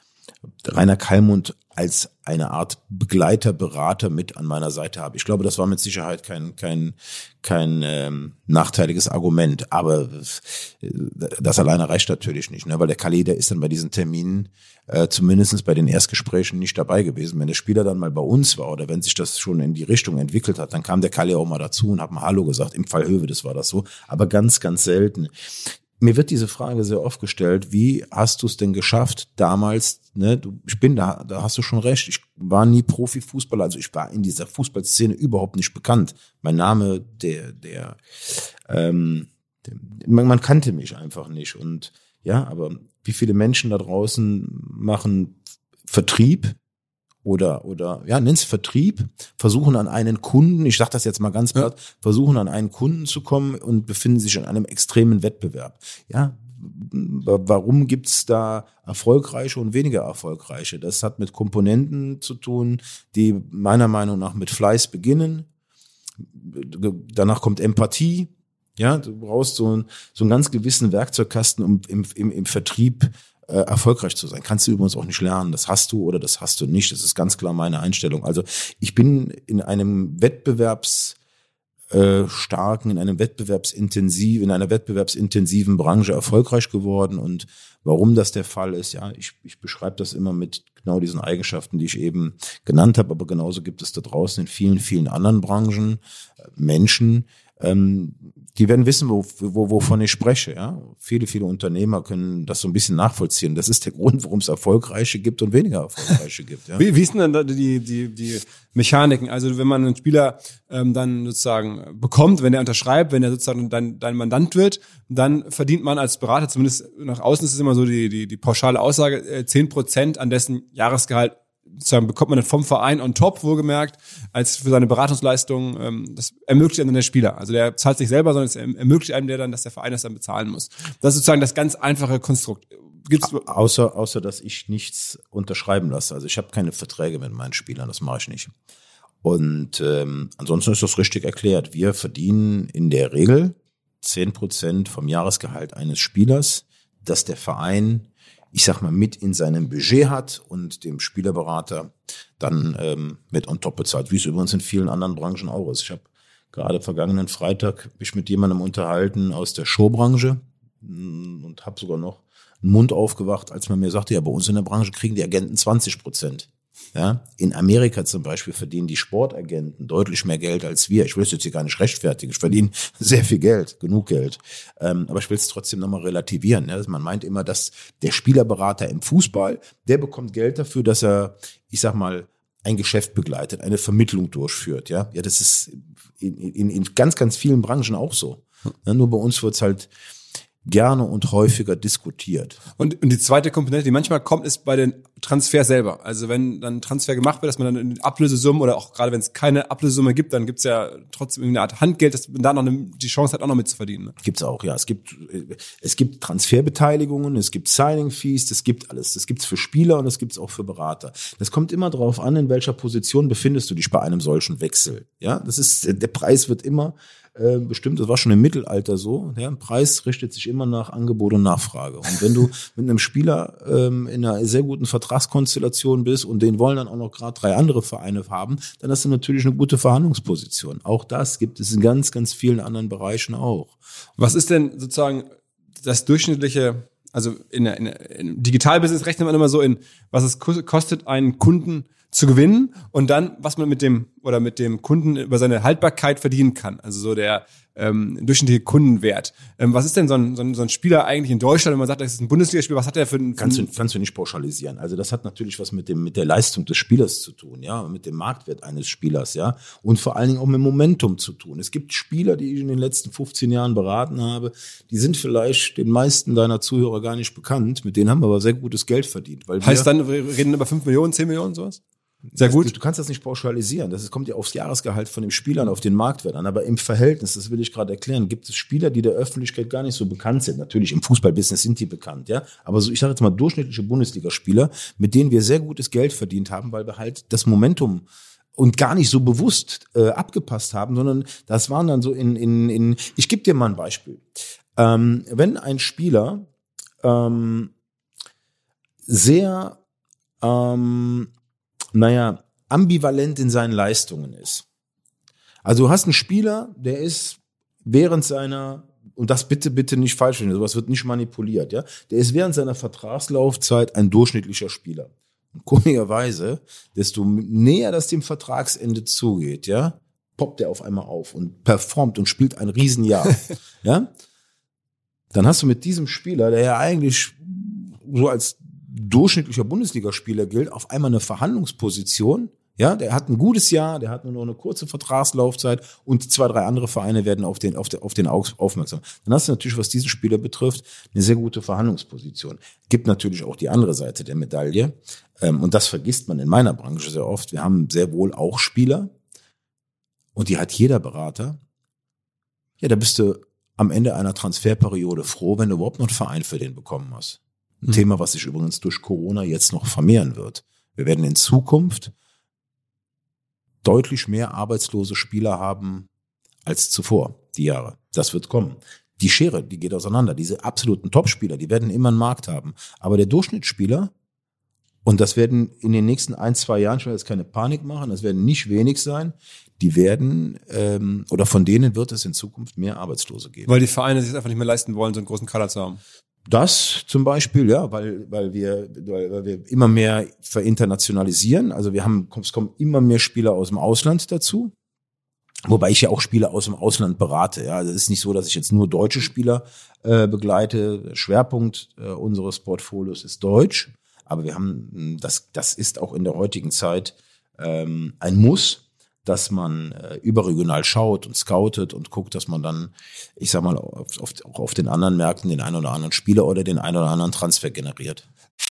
Rainer Kallmund als eine Art Begleiter, Berater mit an meiner Seite habe. Ich glaube, das war mit Sicherheit kein kein kein ähm, nachteiliges Argument, aber das alleine reicht natürlich nicht, ne? Weil der Kalli, der ist dann bei diesen Terminen äh, zumindest bei den Erstgesprächen nicht dabei gewesen. Wenn der Spieler dann mal bei uns war oder wenn sich das schon in die Richtung entwickelt hat, dann kam der Kalli auch mal dazu und hat mal Hallo gesagt. Im Fall Höwedes war das so, aber ganz, ganz selten. Mir wird diese Frage sehr oft gestellt, wie hast du es denn geschafft damals, ne, du, ich bin da, da hast du schon recht, ich war nie Profifußballer, also ich war in dieser Fußballszene überhaupt nicht bekannt. Mein Name, der, der, ähm, der man, man kannte mich einfach nicht und ja, aber wie viele Menschen da draußen machen Vertrieb, oder, oder, ja, nenn's Vertrieb, versuchen an einen Kunden, ich sage das jetzt mal ganz platt, ja. versuchen an einen Kunden zu kommen und befinden sich in einem extremen Wettbewerb. Ja, warum gibt's da erfolgreiche und weniger erfolgreiche? Das hat mit Komponenten zu tun, die meiner Meinung nach mit Fleiß beginnen. Danach kommt Empathie. Ja, du brauchst so einen, so einen ganz gewissen Werkzeugkasten, um im, im, im Vertrieb Äh, erfolgreich zu sein. Kannst du übrigens auch nicht lernen. Das hast du oder das hast du nicht. Das ist ganz klar meine Einstellung. Also ich bin in einem Wettbewerbs äh, starken, in einem Wettbewerbsintensiv, in einer wettbewerbsintensiven Branche erfolgreich geworden. Und warum das der Fall ist, ja, ich, ich beschreibe das immer mit genau diesen Eigenschaften, die ich eben genannt habe. Aber genauso gibt es da draußen in vielen, vielen anderen Branchen äh, Menschen, ähm, die werden wissen, wo, wo, wovon ich spreche. Ja, viele, viele Unternehmer können das so ein bisschen nachvollziehen. Das ist der Grund, warum es erfolgreiche gibt und weniger erfolgreiche gibt. Ja. Wie, wie ist denn dann die, die, die Mechaniken? Also wenn man einen Spieler ähm, dann sozusagen bekommt, wenn er unterschreibt, wenn er sozusagen dein, dein Mandant wird, dann verdient man als Berater, zumindest nach außen ist es immer so die, die, die pauschale Aussage, äh, zehn Prozent an dessen Jahresgehalt sozusagen bekommt man dann vom Verein on top, wohlgemerkt, als für seine Beratungsleistungen. Ähm, das ermöglicht einem dann der Spieler. Also der zahlt sich selber, sondern es ermöglicht einem der dann, dass der Verein das dann bezahlen muss. Das ist sozusagen das ganz einfache Konstrukt. Gibt's außer, außer, dass ich nichts unterschreiben lasse. Also ich habe keine Verträge mit meinen Spielern, das mache ich nicht. Und ähm, ansonsten ist das richtig erklärt. Wir verdienen in der Regel zehn Prozent vom Jahresgehalt eines Spielers, dass der Verein, ich sag mal, mit in seinem Budget hat und dem Spielerberater dann ähm, mit on top bezahlt, wie es übrigens in vielen anderen Branchen auch ist. Ich habe gerade vergangenen Freitag mich mit jemandem unterhalten aus der Showbranche und habe sogar noch einen Mund aufgewacht, als man mir sagte, ja, bei uns in der Branche kriegen die Agenten zwanzig Prozent. Ja, in Amerika zum Beispiel verdienen die Sportagenten deutlich mehr Geld als wir. Ich will es jetzt hier gar nicht rechtfertigen. Ich verdiene sehr viel Geld, genug Geld. Ähm, aber ich will es trotzdem nochmal relativieren. Ja. Man meint immer, dass der Spielerberater im Fußball, der bekommt Geld dafür, dass er, ich sag mal, ein Geschäft begleitet, eine Vermittlung durchführt. Ja, ja, das ist in, in, in ganz, ganz vielen Branchen auch so. Ja, nur bei uns wird's halt gerne und häufiger diskutiert. Und, und die zweite Komponente, die manchmal kommt, ist bei den Transfers selber. Also wenn dann ein Transfer gemacht wird, dass man dann in Ablösesummen oder auch gerade wenn es keine Ablösesumme gibt, dann gibt's ja trotzdem eine Art Handgeld, dass man da noch eine, die Chance hat, auch noch mitzuverdienen. Ne? Gibt's auch, ja. Es gibt es gibt Transferbeteiligungen, es gibt Signing-Fees, das gibt alles. Das gibt's für Spieler und das gibt's auch für Berater. Das kommt immer darauf an, in welcher Position befindest du dich bei einem solchen Wechsel. Ja, das ist, der Preis wird immer Äh, bestimmt, das war schon im Mittelalter so, der Preis richtet sich immer nach Angebot und Nachfrage. Und wenn du mit einem Spieler ähm, in einer sehr guten Vertragskonstellation bist und den wollen dann auch noch gerade drei andere Vereine haben, dann hast du natürlich eine gute Verhandlungsposition. Auch das gibt es in ganz, ganz vielen anderen Bereichen auch. Was ist denn sozusagen das durchschnittliche, also in der, in der in Digitalbusiness rechnet man immer so in, was es kostet, einen Kunden zu gewinnen und dann, was man mit dem oder mit dem Kunden über seine Haltbarkeit verdienen kann. Also so der ähm, durchschnittliche Kundenwert. Ähm, was ist denn so ein, so, ein, so ein Spieler eigentlich in Deutschland, wenn man sagt, das ist ein Bundesligaspieler, was hat der für ein... Kannst du, kannst du nicht pauschalisieren. Also das hat natürlich was mit dem mit der Leistung des Spielers zu tun, ja, mit dem Marktwert eines Spielers, ja, und vor allen Dingen auch mit Momentum zu tun. Es gibt Spieler, die ich in den letzten fünfzehn Jahren beraten habe, die sind vielleicht den meisten deiner Zuhörer gar nicht bekannt, mit denen haben wir aber sehr gutes Geld verdient. Weil heißt dann, wir reden über fünf Millionen, zehn Millionen, sowas? Sehr gut. Das, du kannst das nicht pauschalisieren. Das kommt ja aufs Jahresgehalt von dem Spieler und auf den Marktwert an. Aber im Verhältnis, das will ich gerade erklären, gibt es Spieler, die der Öffentlichkeit gar nicht so bekannt sind. Natürlich im Fußballbusiness sind die bekannt, ja. Aber so, ich sage jetzt mal durchschnittliche Bundesligaspieler, mit denen wir sehr gutes Geld verdient haben, weil wir halt das Momentum und gar nicht so bewusst äh, abgepasst haben, sondern das waren dann so in, in, in ich gebe dir mal ein Beispiel. Ähm, wenn ein Spieler ähm, sehr ähm, naja, ambivalent in seinen Leistungen ist. Also du hast einen Spieler, der ist während seiner, und das bitte, bitte nicht falsch finden, sowas wird nicht manipuliert, ja, der ist während seiner Vertragslaufzeit ein durchschnittlicher Spieler. Und komischerweise, desto näher das dem Vertragsende zugeht, ja, poppt er auf einmal auf und performt und spielt ein Riesenjahr, ja. Dann hast du mit diesem Spieler, der ja eigentlich so als durchschnittlicher Bundesligaspieler gilt, auf einmal eine Verhandlungsposition. Ja, der hat ein gutes Jahr, der hat nur noch eine kurze Vertragslaufzeit und zwei, drei andere Vereine werden auf den, auf den, auf den aufmerksam. Dann hast du natürlich, was diesen Spieler betrifft, eine sehr gute Verhandlungsposition. Gibt natürlich auch die andere Seite der Medaille. Und das vergisst man in meiner Branche sehr oft. Wir haben sehr wohl auch Spieler und die hat jeder Berater. Ja, da bist du am Ende einer Transferperiode froh, wenn du überhaupt noch einen Verein für den bekommen hast. Ein mhm. Thema, was sich übrigens durch Corona jetzt noch vermehren wird. Wir werden in Zukunft deutlich mehr arbeitslose Spieler haben als zuvor, die Jahre. Das wird kommen. Die Schere, die geht auseinander. Diese absoluten Topspieler, die werden immer einen Markt haben. Aber der Durchschnittsspieler, und das werden in den nächsten ein, zwei Jahren, ich will jetzt keine Panik machen, das werden nicht wenig sein, die werden, ähm, oder von denen wird es in Zukunft mehr Arbeitslose geben. Weil die Vereine sich einfach nicht mehr leisten wollen, so einen großen Kader zu haben. Das zum Beispiel, ja, weil, weil wir, weil, weil wir immer mehr verinternationalisieren. Also wir haben, es kommen immer mehr Spieler aus dem Ausland dazu. Wobei ich ja auch Spieler aus dem Ausland berate. Ja, also es ist nicht so, dass ich jetzt nur deutsche Spieler äh, begleite. Der Schwerpunkt äh, unseres Portfolios ist Deutsch. Aber wir haben, das, das ist auch in der heutigen Zeit ähm, ein Muss, dass man äh, überregional schaut und scoutet und guckt, dass man dann, ich sag mal, auf, auf, auch auf den anderen Märkten den einen oder anderen Spieler oder den einen oder anderen Transfer generiert.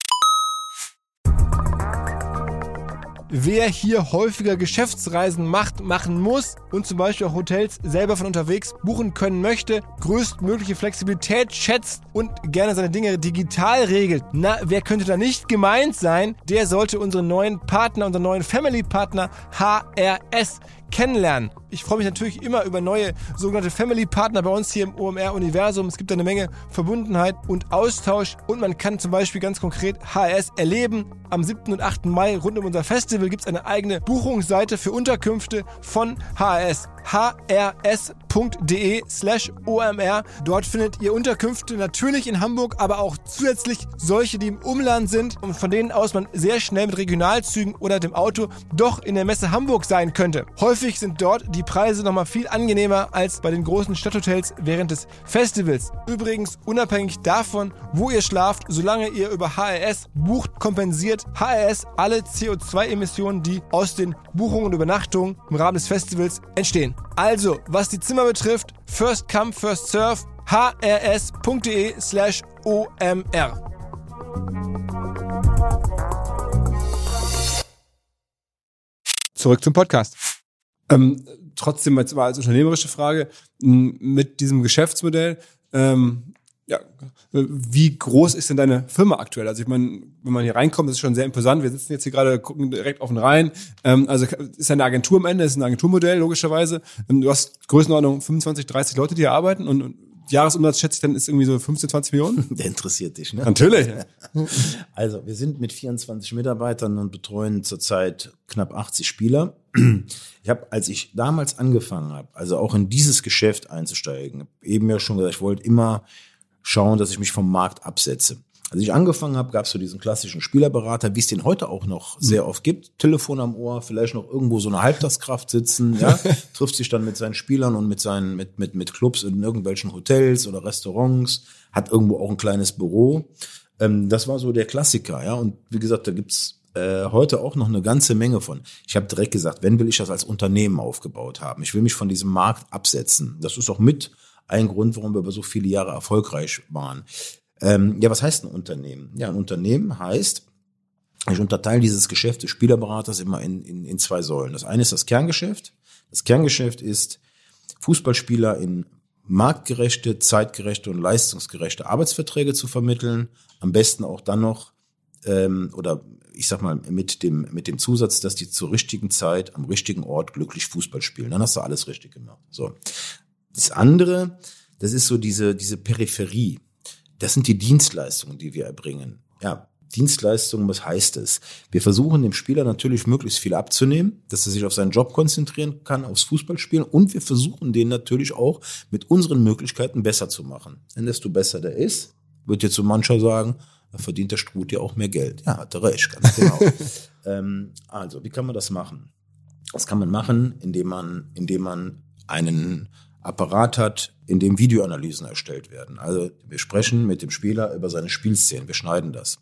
Wer hier häufiger Geschäftsreisen macht, machen muss und zum Beispiel auch Hotels selber von unterwegs buchen können möchte, größtmögliche Flexibilität schätzt und gerne seine Dinge digital regelt, na, wer könnte da nicht gemeint sein? Der sollte unseren neuen Partner, unseren neuen Family-Partner H R S kennenlernen. Ich freue mich natürlich immer über neue sogenannte Family-Partner bei uns hier im O M R-Universum. Es gibt eine Menge Verbundenheit und Austausch und man kann zum Beispiel ganz konkret H R S erleben. Am siebten und achten Mai rund um unser Festival gibt es eine eigene Buchungsseite für Unterkünfte von H R S. h r s punkt d e slash o m r. Dort findet ihr Unterkünfte natürlich in Hamburg, aber auch zusätzlich solche, die im Umland sind und von denen aus man sehr schnell mit Regionalzügen oder dem Auto doch in der Messe Hamburg sein könnte. Häufig sind dort die Preise nochmal viel angenehmer als bei den großen Stadthotels während des Festivals. Übrigens, unabhängig davon, wo ihr schlaft, solange ihr über H R S bucht, kompensiert H R S alle C O zwei Emissionen, die aus den Buchungen und Übernachtungen im Rahmen des Festivals entstehen. Also, was die Zimmer betrifft, first come, first serve, h r s punkt d e slash o m r. Zurück zum Podcast. Ähm, trotzdem jetzt mal als unternehmerische Frage, mit diesem Geschäftsmodell, ähm, ja, wie groß ist denn deine Firma aktuell? Also ich meine, wenn man hier reinkommt, das ist schon sehr imposant. Wir sitzen jetzt hier gerade, gucken direkt auf den Rhein. Ähm, also ist eine Agentur am Ende, ist ein Agenturmodell logischerweise. Du hast Größenordnung fünfundzwanzig, dreißig Leute, die hier arbeiten und, und Jahresumsatz schätze ich dann ist irgendwie so fünfzehn, zwanzig Millionen. Der interessiert dich, ne? Natürlich. Also wir sind mit vierundzwanzig Mitarbeitern und betreuen zurzeit knapp achtzig Spieler. Ich habe, als ich damals angefangen habe, also auch in dieses Geschäft einzusteigen, eben ja schon gesagt, ich wollte immer schauen, dass ich mich vom Markt absetze. Als ich angefangen habe, gab es so diesen klassischen Spielerberater, wie es den heute auch noch sehr oft gibt. Telefon am Ohr, vielleicht noch irgendwo so eine Halbtagskraft sitzen, ja, trifft sich dann mit seinen Spielern und mit seinen mit mit mit Clubs in irgendwelchen Hotels oder Restaurants, hat irgendwo auch ein kleines Büro. Ähm, das war so der Klassiker, ja. Und wie gesagt, da gibt's äh, heute auch noch eine ganze Menge von. Ich habe direkt gesagt, wenn will ich das als Unternehmen aufgebaut haben? Ich will mich von diesem Markt absetzen. Das ist auch mit ein Grund, warum wir über so viele Jahre erfolgreich waren. Ähm, ja, was heißt ein Unternehmen? Ja, ein Unternehmen heißt, ich unterteile dieses Geschäft des Spielerberaters immer in, in, in zwei Säulen. Das eine ist das Kerngeschäft. Das Kerngeschäft ist, Fußballspieler in marktgerechte, zeitgerechte und leistungsgerechte Arbeitsverträge zu vermitteln. Am besten auch dann noch, ähm, oder ich sag mal, mit dem, mit dem Zusatz, dass die zur richtigen Zeit, am richtigen Ort glücklich Fußball spielen. Dann hast du alles richtig gemacht. So. Das andere, das ist so diese, diese Peripherie. Das sind die Dienstleistungen, die wir erbringen. Ja, Dienstleistung, was heißt es? Wir versuchen dem Spieler natürlich möglichst viel abzunehmen, dass er sich auf seinen Job konzentrieren kann, aufs Fußballspielen, und wir versuchen den natürlich auch mit unseren Möglichkeiten besser zu machen. Denn desto besser der ist, wird jetzt so mancher sagen, da verdient der Struth ja auch mehr Geld. Ja, hat er recht, ganz genau. ähm, also, wie kann man das machen? Das kann man machen, indem man, indem man einen Apparat hat, in dem Videoanalysen erstellt werden. Also wir sprechen mit dem Spieler über seine Spielszenen, wir schneiden das.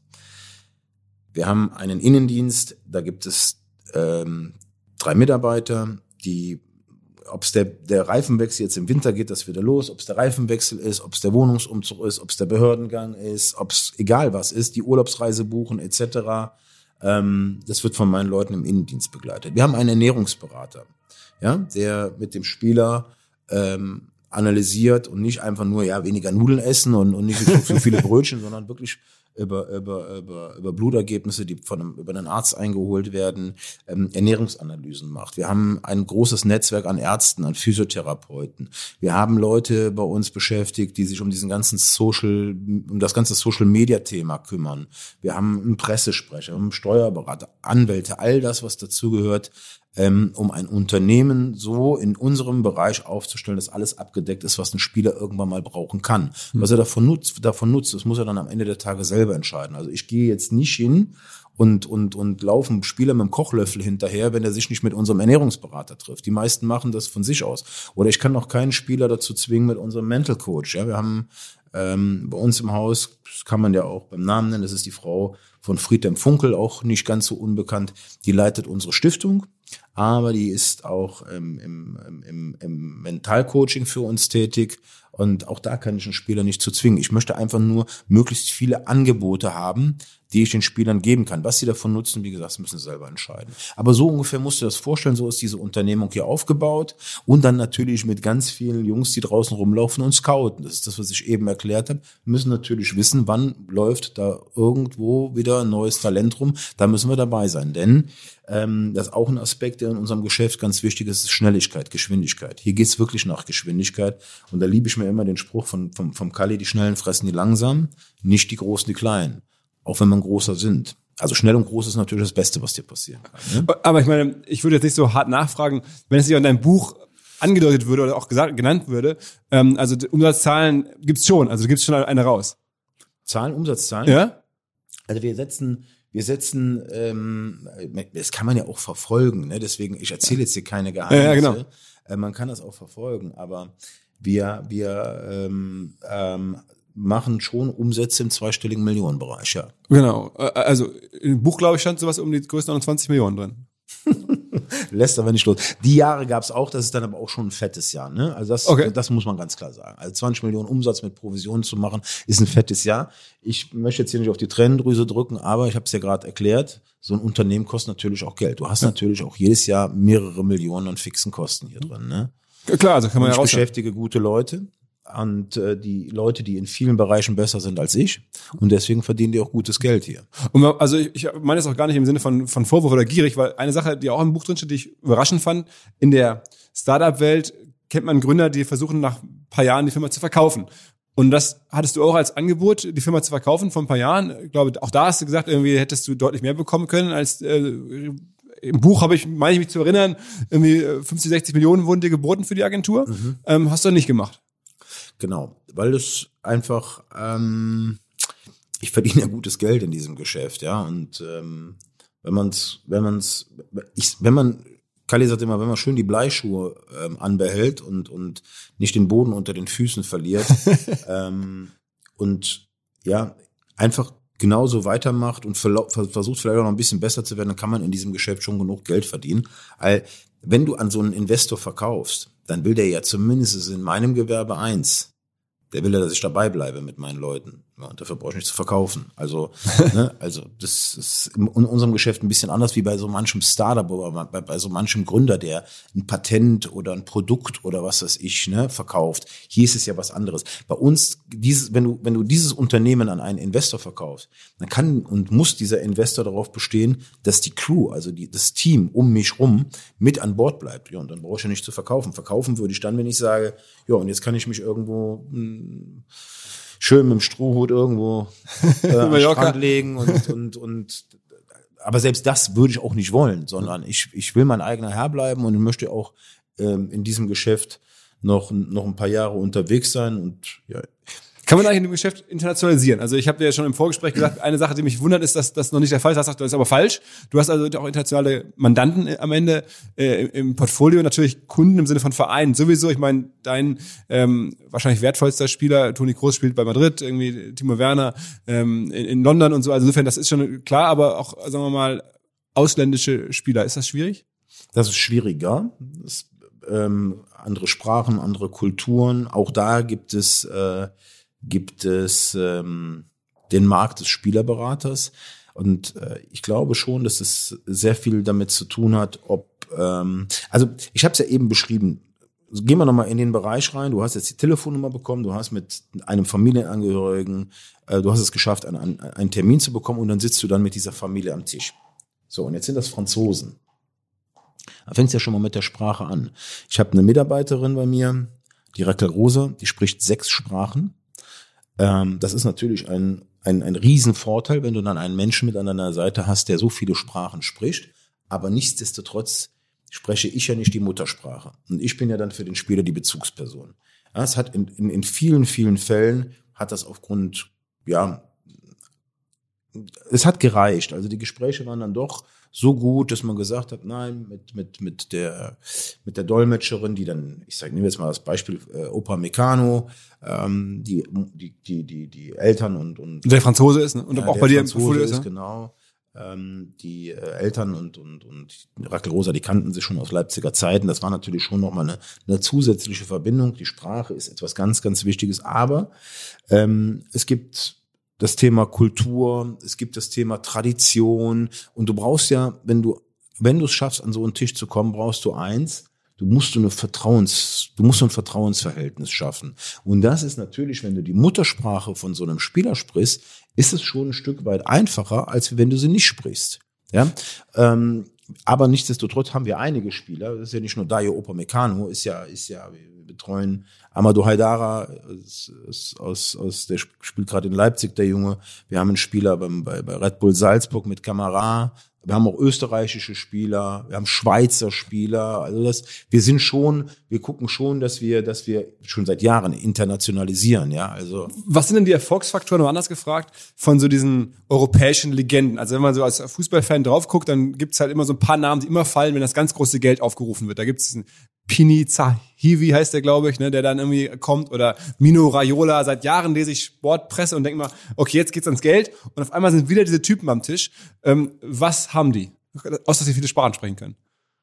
Wir haben einen Innendienst, da gibt es ähm, drei Mitarbeiter, die, ob es der, der Reifenwechsel jetzt im Winter geht, das wieder los, ob es der Reifenwechsel ist, ob es der Wohnungsumzug ist, ob es der Behördengang ist, ob es egal was ist, die Urlaubsreise buchen et cetera. Ähm, das wird von meinen Leuten im Innendienst begleitet. Wir haben einen Ernährungsberater, ja, der mit dem Spieler ähm, analysiert und nicht einfach nur ja weniger Nudeln essen und, und nicht so, so viele Brötchen, sondern wirklich über über über über Blutergebnisse, die von einem, über einen Arzt eingeholt werden, ähm, Ernährungsanalysen macht. Wir haben ein großes Netzwerk an Ärzten, an Physiotherapeuten. Wir haben Leute bei uns beschäftigt, die sich um diesen ganzen Social, um das ganze Social-Media-Thema kümmern. Wir haben einen Pressesprecher, einen Steuerberater, Anwälte, all das, was dazugehört, ähm, um ein Unternehmen so in unserem Bereich aufzustellen, dass alles abgedeckt ist, was ein Spieler irgendwann mal brauchen kann. Mhm. Was er davon nutzt, davon nutzt, das muss er dann am Ende der Tage selber entscheiden. Also ich gehe jetzt nicht hin und und und laufen Spieler mit dem Kochlöffel hinterher, wenn er sich nicht mit unserem Ernährungsberater trifft. Die meisten machen das von sich aus. Oder ich kann auch keinen Spieler dazu zwingen mit unserem Mental Coach. Ja, wir haben ähm, bei uns im Haus, das kann man ja auch beim Namen nennen, das ist die Frau von Friedhelm Funkel, auch nicht ganz so unbekannt. Die leitet unsere Stiftung, aber die ist auch ähm, im, im, im Mentalcoaching für uns tätig. Und auch da kann ich einen Spieler nicht zu zwingen. Ich möchte einfach nur möglichst viele Angebote haben, die ich den Spielern geben kann. Was sie davon nutzen, wie gesagt, müssen sie selber entscheiden. Aber so ungefähr musst du das vorstellen, so ist diese Unternehmung hier aufgebaut. Und dann natürlich mit ganz vielen Jungs, die draußen rumlaufen und scouten. Das ist das, was ich eben erklärt habe. Wir müssen natürlich wissen, wann läuft da irgendwo wieder ein neues Talent rum. Da müssen wir dabei sein. Denn ähm, das ist auch ein Aspekt, der in unserem Geschäft ganz wichtig ist, ist Schnelligkeit, Geschwindigkeit. Hier geht's wirklich nach Geschwindigkeit. Und da liebe ich mir immer den Spruch von, vom, vom Kalli, die Schnellen fressen die Langsamen, nicht die Großen, die Kleinen. Auch wenn man großer sind. Also schnell und groß ist natürlich das Beste, was dir passieren kann. Ne? Aber ich meine, ich würde jetzt nicht so hart nachfragen, wenn es nicht in deinem Buch angedeutet würde oder auch gesagt, genannt würde. Ähm, also Umsatzzahlen gibt's schon, also gibt's schon eine raus. Zahlen, Umsatzzahlen? Ja. Also wir setzen, wir setzen, ähm, das kann man ja auch verfolgen. Ne? Deswegen, ich erzähle jetzt hier keine Geheimnisse. Ja, ja, genau. Äh, man kann das auch verfolgen, aber wir, wir ähm, ähm, machen schon Umsätze im zweistelligen Millionenbereich, ja. Genau. Also im Buch, glaube ich, stand sowas um die größten zwanzig Millionen drin. Lässt aber nicht los. Die Jahre gab es auch, das ist dann aber auch schon ein fettes Jahr. Ne? Also das, okay. das muss man ganz klar sagen. Also zwanzig Millionen Umsatz mit Provisionen zu machen, ist ein fettes Jahr. Ich möchte jetzt hier nicht auf die Tränendrüse drücken, aber ich habe es ja gerade erklärt, so ein Unternehmen kostet natürlich auch Geld. Du hast ja. natürlich auch jedes Jahr mehrere Millionen an fixen Kosten hier drin. Ne? Klar, also kann man Und ja ich beschäftige gute Leute. Und äh, die Leute, die in vielen Bereichen besser sind als ich, und deswegen verdienen die auch gutes Geld hier. Und also ich, ich meine es auch gar nicht im Sinne von von Vorwurf oder gierig, weil eine Sache, die auch im Buch drin steht, die ich überraschend fand: In der Startup-Welt kennt man Gründer, die versuchen nach ein paar Jahren die Firma zu verkaufen. Und das hattest du auch als Angebot, die Firma zu verkaufen vor ein paar Jahren. Ich glaube, auch da hast du gesagt, irgendwie hättest du deutlich mehr bekommen können als äh, im Buch habe ich, meine ich mich zu erinnern, irgendwie fünfzig, sechzig Millionen wurden dir geboten für die Agentur. Mhm. Ähm, hast du nicht gemacht. Genau, weil das einfach, ähm, ich verdiene ja gutes Geld in diesem Geschäft, ja, und ähm, wenn man's, wenn man's, ich, wenn man, Kalli sagt immer, wenn man schön die Bleischuhe ähm, anbehält und und nicht den Boden unter den Füßen verliert ähm, und ja einfach genauso weitermacht und versucht vielleicht auch noch ein bisschen besser zu werden, dann kann man in diesem Geschäft schon genug Geld verdienen, weil wenn du an so einen Investor verkaufst, dann will der ja zumindest in meinem Gewerbe eins. Der will ja, dass ich dabei bleibe mit meinen Leuten. Ja, und dafür brauche ich nicht zu verkaufen. Also, ne, also das ist in unserem Geschäft ein bisschen anders wie bei so manchem Startup oder bei, bei so manchem Gründer, der ein Patent oder ein Produkt oder was weiß ich, ne, verkauft. Hier ist es ja was anderes. Bei uns, dieses, wenn du, wenn du dieses Unternehmen an einen Investor verkaufst, dann kann und muss dieser Investor darauf bestehen, dass die Crew, also die, das Team um mich rum mit an Bord bleibt. Ja, und dann brauche ich ja nicht zu verkaufen. Verkaufen würde ich dann, wenn ich sage, ja, und jetzt kann ich mich irgendwo mh, schön mit dem Strohhut irgendwo äh, am Strand legen und, und, und aber selbst das würde ich auch nicht wollen, sondern ich, ich will mein eigener Herr bleiben und möchte auch ähm, in diesem Geschäft noch, noch ein paar Jahre unterwegs sein und ja. Kann man eigentlich in dem Geschäft internationalisieren? Also ich habe dir ja schon im Vorgespräch gesagt, eine Sache, die mich wundert, ist, dass das noch nicht der Fall ist. Das ist aber falsch. Du hast also auch internationale Mandanten am Ende äh, im Portfolio, natürlich Kunden im Sinne von Vereinen sowieso. Ich meine, dein ähm, wahrscheinlich wertvollster Spieler, Toni Kroos, spielt bei Madrid, irgendwie Timo Werner ähm, in, in London und so. Also insofern, das ist schon klar, aber auch, sagen wir mal, ausländische Spieler. Ist das schwierig? Das ist schwieriger. Das, ähm, andere Sprachen, andere Kulturen. Auch da gibt es äh, gibt es ähm, den Markt des Spielerberaters und äh, ich glaube schon, dass es sehr viel damit zu tun hat, ob ähm, also ich habe es ja eben beschrieben. Gehen wir nochmal in den Bereich rein. Du hast jetzt die Telefonnummer bekommen, du hast mit einem Familienangehörigen, äh, du hast es geschafft, einen, einen Termin zu bekommen und dann sitzt du dann mit dieser Familie am Tisch. So, und jetzt sind das Franzosen. Da fängt es ja schon mal mit der Sprache an. Ich habe eine Mitarbeiterin bei mir, die Raquel Rosa, die spricht sechs Sprachen. Ähm, das ist natürlich ein, ein, ein Riesenvorteil, wenn du dann einen Menschen mit an deiner Seite hast, der so viele Sprachen spricht. Aber nichtsdestotrotz spreche ich ja nicht die Muttersprache. Und ich bin ja dann für den Spieler die Bezugsperson. Ja, es hat in, in, in vielen, vielen Fällen hat das aufgrund, ja, es hat gereicht. Also die Gespräche waren dann doch so gut, dass man gesagt hat, nein, mit mit mit der mit der Dolmetscherin, die dann, ich sage, nehmen wir jetzt mal das Beispiel äh, Opa Meccano, ähm, die die die die die Eltern und und der Franzose ist, ne? Und ja, auch bei dir im Portfolio ist, ist, ne? Genau. Ähm, die äh, Eltern und und und Raquel Rosa, die kannten sich schon aus Leipziger Zeiten. Das war natürlich schon nochmal eine eine zusätzliche Verbindung. Die Sprache ist etwas ganz ganz Wichtiges, aber ähm, es gibt das Thema Kultur, es gibt das Thema Tradition und du brauchst ja, wenn du wenn du es schaffst, an so einen Tisch zu kommen, brauchst du eins, du musst du eine Vertrauens, du musst so ein Vertrauensverhältnis schaffen. Und das ist natürlich, wenn du die Muttersprache von so einem Spieler sprichst, ist es schon ein Stück weit einfacher, als wenn du sie nicht sprichst. Ja, ähm, aber nichtsdestotrotz haben wir einige Spieler. Das ist ja nicht nur Dayo Upamecano, ist ja, ist ja, wir betreuen Amadou Haidara, ist, ist aus, aus, der spielt gerade in Leipzig, der Junge. Wir haben einen Spieler beim, bei, bei Red Bull Salzburg mit Camara. Wir haben auch österreichische Spieler, wir haben Schweizer Spieler. Also das, wir sind schon, wir gucken schon, dass wir, dass wir schon seit Jahren internationalisieren, ja. Also was sind denn die Erfolgsfaktoren, noch anders gefragt, von so diesen europäischen Legenden? Also wenn man so als Fußballfan drauf guckt, dann gibt's halt immer so ein paar Namen, die immer fallen, wenn das ganz große Geld aufgerufen wird. Da gibt's diesen Pini Zahivi heißt der, glaube ich, ne, der dann irgendwie kommt, oder Mino Raiola. Seit Jahren lese ich Sportpresse und denke mal, okay, jetzt geht's ans Geld und auf einmal sind wieder diese Typen am Tisch. Ähm, was haben die? Außer, dass sie viele Sprachen sprechen können.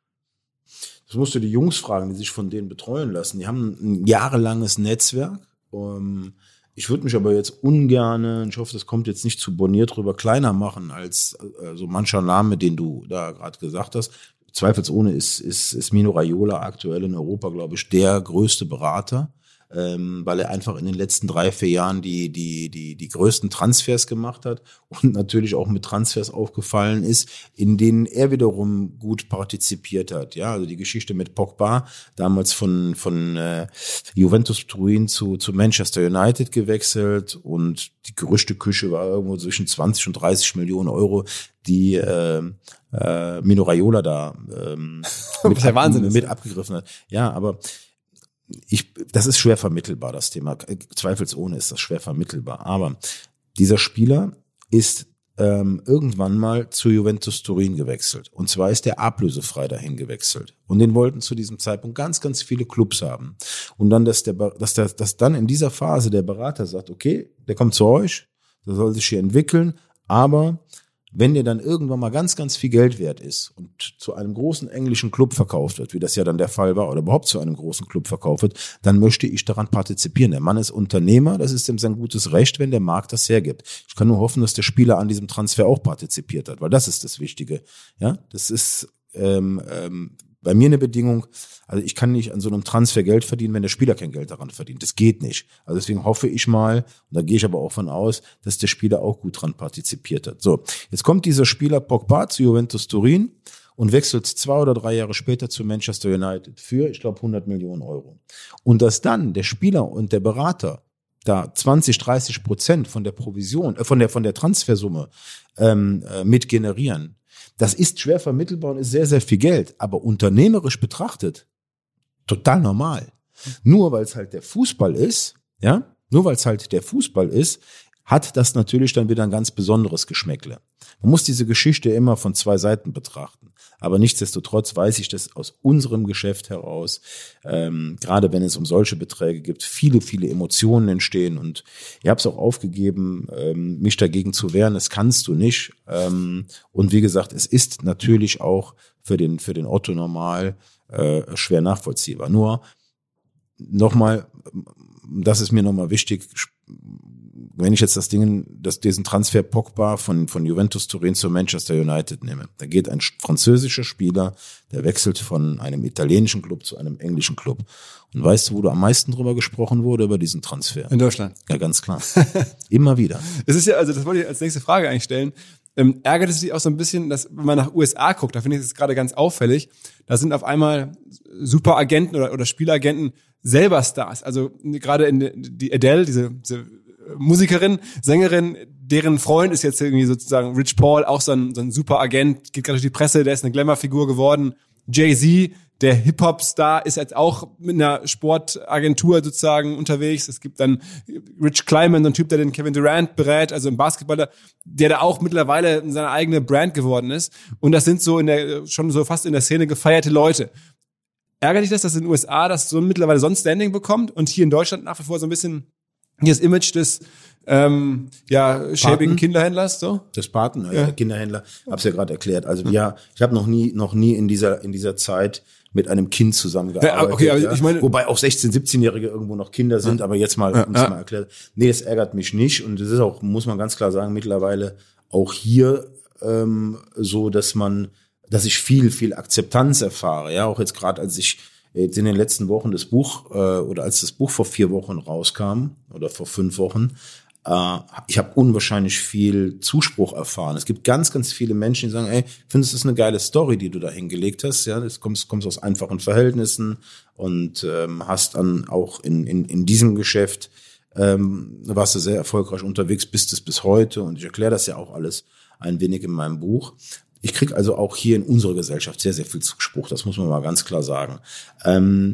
Das musst du die Jungs fragen, die sich von denen betreuen lassen. Die haben ein jahrelanges Netzwerk. Um, ich würde mich aber jetzt ungern, ich hoffe, das kommt jetzt nicht zu borniert rüber, kleiner machen als äh, so mancher Name, den du da gerade gesagt hast. Zweifelsohne ist, ist, ist Mino Raiola aktuell in Europa, glaube ich, der größte Berater, ähm, weil er einfach in den letzten drei, vier Jahren die, die, die, die größten Transfers gemacht hat und natürlich auch mit Transfers aufgefallen ist, in denen er wiederum gut partizipiert hat. Ja, also die Geschichte mit Pogba, damals von, von äh, Juventus Turin zu, zu Manchester United gewechselt und die Gerüchteküche war irgendwo zwischen zwanzig und dreißig Millionen Euro, die äh, äh, Mino Raiola da ähm, mit, ja Wahnsinn ab, mit abgegriffen hat. Ja, aber ich, das ist schwer vermittelbar, das Thema. Zweifelsohne ist das schwer vermittelbar. Aber dieser Spieler ist ähm, irgendwann mal zu Juventus Turin gewechselt. Und zwar ist der ablösefrei dahin gewechselt. Und den wollten zu diesem Zeitpunkt ganz, ganz viele Clubs haben. Und dann, dass der, dass der, dass dann in dieser Phase der Berater sagt, okay, der kommt zu euch, der soll sich hier entwickeln, aber wenn der dann irgendwann mal ganz, ganz viel Geld wert ist und zu einem großen englischen Club verkauft wird, wie das ja dann der Fall war, oder überhaupt zu einem großen Club verkauft wird, dann möchte ich daran partizipieren. Der Mann ist Unternehmer, das ist ihm sein gutes Recht, wenn der Markt das hergibt. Ich kann nur hoffen, dass der Spieler an diesem Transfer auch partizipiert hat, weil das ist das Wichtige. Ja, das ist ähm, ähm, bei mir eine Bedingung, also ich kann nicht an so einem Transfer Geld verdienen, wenn der Spieler kein Geld daran verdient. Das geht nicht. Also deswegen hoffe ich mal, und da gehe ich aber auch von aus, dass der Spieler auch gut dran partizipiert hat. So, jetzt kommt dieser Spieler Pogba zu Juventus Turin und wechselt zwei oder drei Jahre später zu Manchester United für, ich glaube, hundert Millionen Euro. Und dass dann der Spieler und der Berater da zwanzig, dreißig Prozent von der Provision, äh, von der von der Transfersumme ähm, äh, mit generieren. Das ist schwer vermittelbar und ist sehr, sehr viel Geld, aber unternehmerisch betrachtet total normal. Nur weil es halt der Fußball ist, ja, nur weil es halt der Fußball ist, hat das natürlich dann wieder ein ganz besonderes Geschmäckle. Man muss diese Geschichte immer von zwei Seiten betrachten. Aber nichtsdestotrotz weiß ich, dass aus unserem Geschäft heraus, ähm, gerade wenn es um solche Beträge gibt, viele, viele Emotionen entstehen. Und ich habe es auch aufgegeben, ähm, mich dagegen zu wehren. Das kannst du nicht. Ähm, und wie gesagt, es ist natürlich auch für den, für den Otto Normal äh, schwer nachvollziehbar. Nur nochmal, das ist mir nochmal wichtig, wenn ich jetzt das Ding, das, diesen Transfer Pogba von, von Juventus Turin zu Manchester United nehme, da geht ein französischer Spieler, der wechselt von einem italienischen Club zu einem englischen Club. Und weißt du, wo du am meisten drüber gesprochen wurde, über diesen Transfer? In Deutschland. Ja, ganz klar. Immer wieder. Es ist ja, also das wollte ich als nächste Frage eigentlich stellen. Ähm, ärgert es dich auch so ein bisschen, dass, wenn man nach U S A guckt, da finde ich es gerade ganz auffällig, da sind auf einmal Superagenten oder, oder Spielagenten selber Stars. Also gerade in die Adele, diese, diese Musikerin, Sängerin, deren Freund ist jetzt irgendwie sozusagen Rich Paul, auch so ein, so ein Superagent, geht gerade durch die Presse, der ist eine Glamour-Figur geworden. Jay-Z, der Hip-Hop-Star, ist jetzt auch mit einer Sportagentur sozusagen unterwegs. Es gibt dann Rich Kleiman, so ein Typ, der den Kevin Durant berät, also ein Basketballer, der da auch mittlerweile seine eigene Brand geworden ist. Und das sind so in der, schon so fast in der Szene gefeierte Leute. Ärgert dich das, dass in den U S A das so mittlerweile so ein Standing bekommt und hier in Deutschland nach wie vor so ein bisschen hier das Image des ähm, ja schäbigen Kinderhändlers, so? Des Paten, ja. Ja. Kinderhändler, hab's ja gerade erklärt. Also ja, ich habe noch nie noch nie in dieser in dieser Zeit mit einem Kind zusammengearbeitet. Ja, okay, aber ja. ich meine, wobei auch sechzehn-, siebzehnjährige irgendwo noch Kinder sind, ja. aber jetzt mal, ja, um ja. es mal erklärt. Nee, das ärgert mich nicht und es ist auch, muss man ganz klar sagen, mittlerweile auch hier ähm, so, dass man, dass ich viel, viel Akzeptanz erfahre. Ja, auch jetzt gerade, als ich jetzt in den letzten Wochen das Buch, äh, oder als das Buch vor vier Wochen rauskam, oder vor fünf Wochen, äh, ich habe unwahrscheinlich viel Zuspruch erfahren. Es gibt ganz, ganz viele Menschen, die sagen, ey, findest du das eine geile Story, die du da hingelegt hast? Ja, das kommst, kommst aus einfachen Verhältnissen und ähm, hast dann auch in, in, in diesem Geschäft, ähm, warst du sehr erfolgreich unterwegs, bist es bis heute und ich erkläre das ja auch alles ein wenig in meinem Buch. Ich krieg also auch hier in unserer Gesellschaft sehr, sehr viel Zuspruch, das muss man mal ganz klar sagen. Ähm,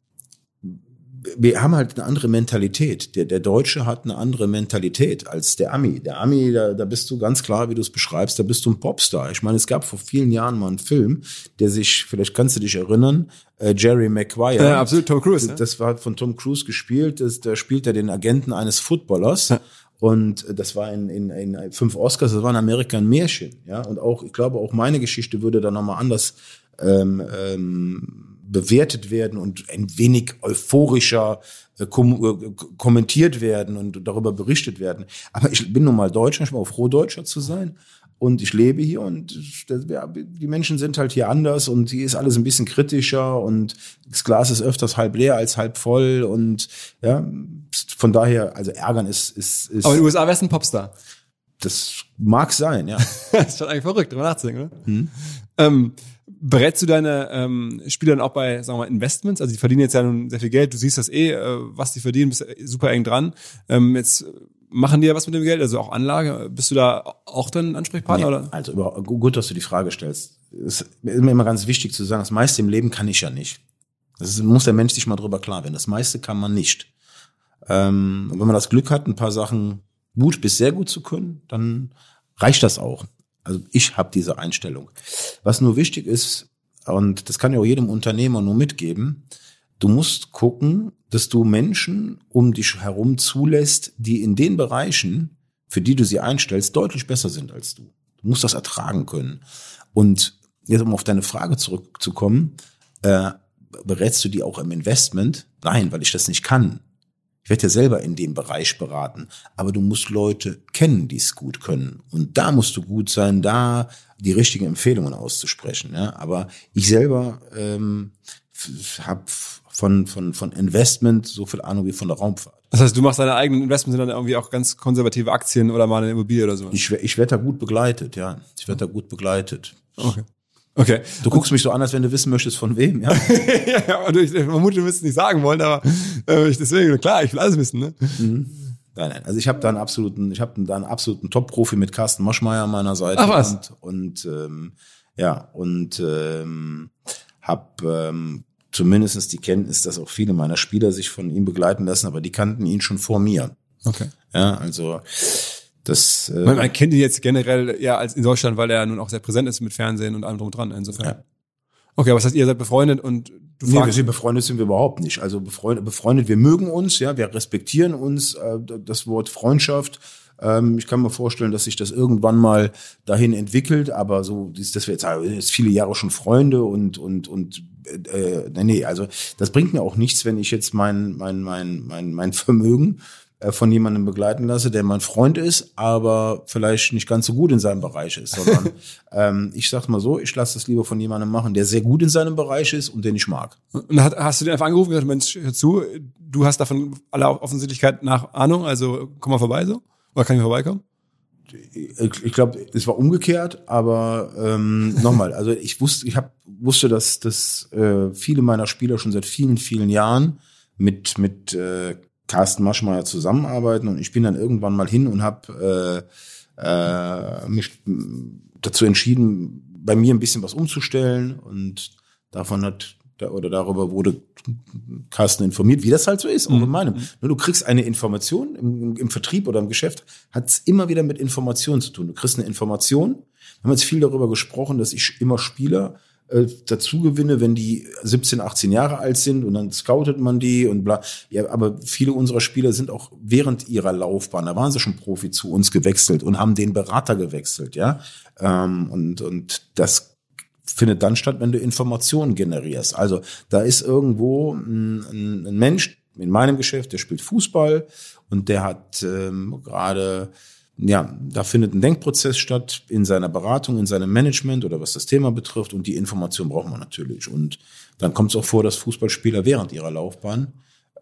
wir haben halt eine andere Mentalität. Der, der Deutsche hat eine andere Mentalität als der Ami. Der Ami, da, da bist du ganz klar, wie du es beschreibst, da bist du ein Popstar. Ich meine, es gab vor vielen Jahren mal einen Film, der sich, vielleicht kannst du dich erinnern, äh, Jerry Maguire. Ja, absolut, Tom Cruise. Das, das war von Tom Cruise gespielt, das, da spielt er den Agenten eines Footballers. Ja. Und das war in, in, in fünf Oscars, das war in Amerika ein Märchen, ja. Und auch, ich glaube, auch meine Geschichte würde da nochmal anders ähm, ähm, bewertet werden und ein wenig euphorischer äh, kom- äh, kommentiert werden und darüber berichtet werden. Aber ich bin nun mal Deutscher, ich bin auch froh, Deutscher zu sein. Und ich lebe hier und das, ja, die Menschen sind halt hier anders und hier ist alles ein bisschen kritischer und das Glas ist öfters halb leer als halb voll und ja, von daher, also ärgern ist, ist, ist. Aber in den U S A wärst du ein Popstar. Das mag sein, ja. Das ist schon eigentlich verrückt, drüber nachzudenken, oder? Hm. Ähm, berätst du deine ähm, Spieler dann auch bei, sagen wir mal, Investments? Also die verdienen jetzt ja nun sehr viel Geld, du siehst das eh, äh, was die verdienen, bist super eng dran. Ähm, jetzt machen die ja was mit dem Geld, also auch Anlage. Bist du da auch dann Ansprechpartner? Nee, oder? Also über, gut, dass du die Frage stellst. Es ist mir immer ganz wichtig zu sagen, das meiste im Leben kann ich ja nicht. Das ist, muss der Mensch sich mal drüber klar werden. Das meiste kann man nicht. Ähm, und wenn man das Glück hat, ein paar Sachen gut bis sehr gut zu können, dann reicht das auch. Also ich habe diese Einstellung. Was nur wichtig ist, und das kann ja auch jedem Unternehmer nur mitgeben, du musst gucken, dass du Menschen um dich herum zulässt, die in den Bereichen, für die du sie einstellst, deutlich besser sind als du. Du musst das ertragen können. Und jetzt, um auf deine Frage zurückzukommen, äh, berätst du die auch im Investment? Nein, weil ich das nicht kann. Ich werde ja selber in dem Bereich beraten, aber du musst Leute kennen, die es gut können. Und da musst du gut sein, da die richtigen Empfehlungen auszusprechen. Ja? Aber ich selber ähm, habe von von von Investment so viel Ahnung wie von der Raumfahrt. Das heißt, du machst deine eigenen Investments, sind dann irgendwie auch ganz konservative Aktien oder mal eine Immobilie oder so? Ich, ich werde da gut begleitet, ja. Ich werde da gut begleitet. Okay. Okay. Du guckst mich so an, als wenn du wissen möchtest, von wem, ja? Ja, und ich vermute, du wirst es nicht sagen wollen, aber äh, ich deswegen, klar, ich will alles wissen, ne? Mhm. Nein, nein. Also ich habe da einen absoluten, ich habe da einen absoluten Top-Profi mit Carsten Maschmeyer an meiner Seite. Ach was. Und, und ähm, ja, und ähm, habe ähm, zumindestens die Kenntnis, dass auch viele meiner Spieler sich von ihm begleiten lassen, aber die kannten ihn schon vor mir. Okay. Ja, also das. Äh, Man, man kennt ihn jetzt generell ja als in Deutschland, weil er nun auch sehr präsent ist mit Fernsehen und allem drum und dran. Insofern. Ja. Okay, aber das heißt, ihr seid befreundet und du Nee, wir fragst. sind befreundet sind wir überhaupt nicht. Also befreundet, befreundet, wir mögen uns, ja, wir respektieren uns. Äh, das Wort Freundschaft. Ähm, ich kann mir vorstellen, dass sich das irgendwann mal dahin entwickelt, aber so, dass wir jetzt, wir sind jetzt viele Jahre schon Freunde und und und äh, nee, nee, also das bringt mir auch nichts, wenn ich jetzt mein mein mein mein mein Vermögen äh, von jemandem begleiten lasse, der mein Freund ist, aber vielleicht nicht ganz so gut in seinem Bereich ist, sondern ähm, ich sag mal so, ich lasse das lieber von jemandem machen, der sehr gut in seinem Bereich ist und den ich mag. Und hat, hast du den einfach angerufen und gesagt, Mensch, hör zu, du hast davon aller Offensichtlichkeit nach Ahnung, also komm mal vorbei so? Oder kann ich vorbeikommen? Ich, ich glaube, es war umgekehrt, aber ähm, nochmal, also ich wusste, ich hab, wusste, dass, dass äh, viele meiner Spieler schon seit vielen, vielen Jahren mit mit äh, Carsten Maschmeyer zusammenarbeiten und ich bin dann irgendwann mal hin und habe äh, äh, mich dazu entschieden, bei mir ein bisschen was umzustellen und davon hat oder darüber wurde Carsten informiert, wie das halt so ist, auch in meinem. Du kriegst eine Information im, im Vertrieb oder im Geschäft, hat es immer wieder mit Informationen zu tun. Du kriegst eine Information. Wir haben jetzt viel darüber gesprochen, dass ich immer Spieler äh, dazu gewinne, wenn die siebzehn, achtzehn Jahre alt sind und dann scoutet man die und bla. Ja, aber viele unserer Spieler sind auch während ihrer Laufbahn, da waren sie schon Profi, zu uns gewechselt und haben den Berater gewechselt, ja. Ähm, und, und das findet dann statt, wenn du Informationen generierst. Also da ist irgendwo ein, ein, ein Mensch in meinem Geschäft, der spielt Fußball und der hat ähm, gerade, ja, da findet ein Denkprozess statt in seiner Beratung, in seinem Management oder was das Thema betrifft und die Information braucht man natürlich. Und dann kommt es auch vor, dass Fußballspieler während ihrer Laufbahn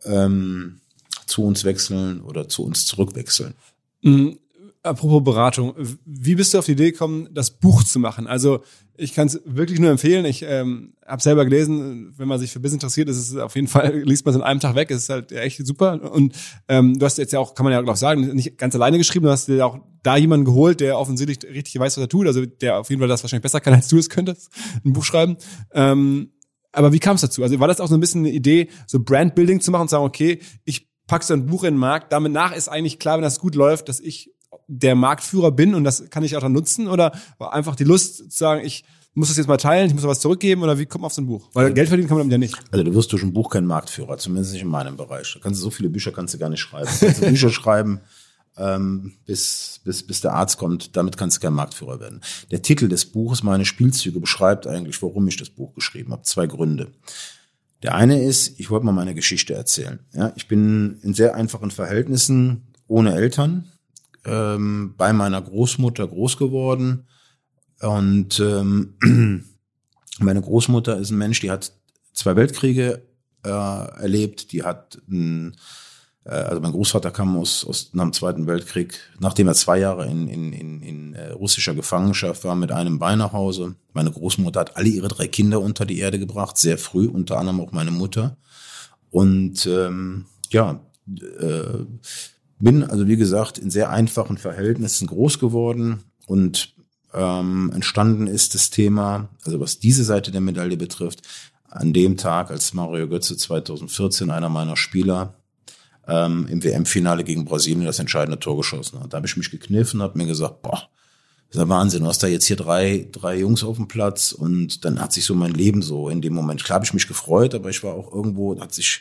ähm, zu uns wechseln oder zu uns zurückwechseln. Mhm. Apropos Beratung, wie bist du auf die Idee gekommen, das Buch zu machen? Also ich kann es wirklich nur empfehlen. Ich ähm, habe selber gelesen, wenn man sich für Business interessiert, ist es auf jeden Fall, liest man es in einem Tag weg. Es ist halt echt super. Und ähm, du hast jetzt ja auch, kann man ja auch sagen, nicht ganz alleine geschrieben. Du hast dir auch da jemanden geholt, der offensichtlich richtig weiß, was er tut. Also der auf jeden Fall das wahrscheinlich besser kann, als du es könntest, ein Buch schreiben. Ähm, aber wie kam es dazu? Also war das auch so ein bisschen eine Idee, so Brandbuilding zu machen und zu sagen, okay, ich packe so ein Buch in den Markt. Damit nach ist eigentlich klar, wenn das gut läuft, dass ich der Marktführer bin und das kann ich auch dann nutzen, oder war einfach die Lust zu sagen, ich muss das jetzt mal teilen, ich muss was zurückgeben, oder wie kommt man auf so ein Buch? Weil Geld verdienen kann man damit ja nicht. Also du wirst durch ein Buch kein Marktführer, zumindest nicht in meinem Bereich. Da kannst du so viele Bücher kannst du gar nicht schreiben. Du kannst Bücher schreiben, ähm, bis, bis, bis der Arzt kommt, damit kannst du kein Marktführer werden. Der Titel des Buches, meine Spielzüge, beschreibt eigentlich, warum ich das Buch geschrieben habe. Zwei Gründe. Der eine ist, ich wollte mal meine Geschichte erzählen. Ja, ich bin in sehr einfachen Verhältnissen, ohne Eltern, ähm, bei meiner Großmutter groß geworden. Und ähm, meine Großmutter ist ein Mensch, die hat zwei Weltkriege äh, erlebt. Die hat, ein, äh, also mein Großvater kam aus, aus nach dem Zweiten Weltkrieg, nachdem er zwei Jahre in, in, in, in äh, russischer Gefangenschaft war, mit einem Bein nach Hause. Meine Großmutter hat alle ihre drei Kinder unter die Erde gebracht, sehr früh, unter anderem auch meine Mutter. Und ähm, ja, äh, bin also wie gesagt in sehr einfachen Verhältnissen groß geworden und ähm, entstanden ist das Thema, also was diese Seite der Medaille betrifft, an dem Tag, als Mario Götze zweitausendvierzehn, einer meiner Spieler, ähm, im W M-Finale gegen Brasilien das entscheidende Tor geschossen hat. Da habe ich mich gekniffen und habe mir gesagt, boah, das ist ja Wahnsinn, du hast da jetzt hier drei drei Jungs auf dem Platz, und dann hat sich so mein Leben so in dem Moment, klar habe ich mich gefreut, aber ich war auch irgendwo, hat sich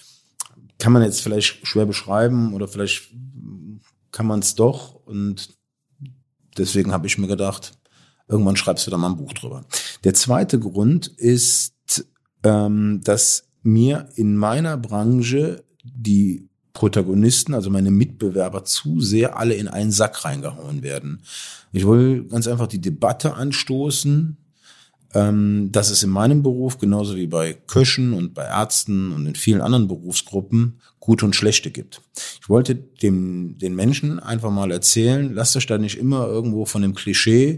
kann man jetzt vielleicht schwer beschreiben oder vielleicht kann man es doch, und deswegen habe ich mir gedacht, irgendwann schreibst du da mal ein Buch drüber. Der zweite Grund ist, ähm, dass mir in meiner Branche die Protagonisten, also meine Mitbewerber, zu sehr alle in einen Sack reingehauen werden. Ich will ganz einfach die Debatte anstoßen, ähm, dass es in meinem Beruf, genauso wie bei Köchen und bei Ärzten und in vielen anderen Berufsgruppen, gute und schlechte gibt. Ich wollte dem, den Menschen einfach mal erzählen, lasst euch da nicht immer irgendwo von dem Klischee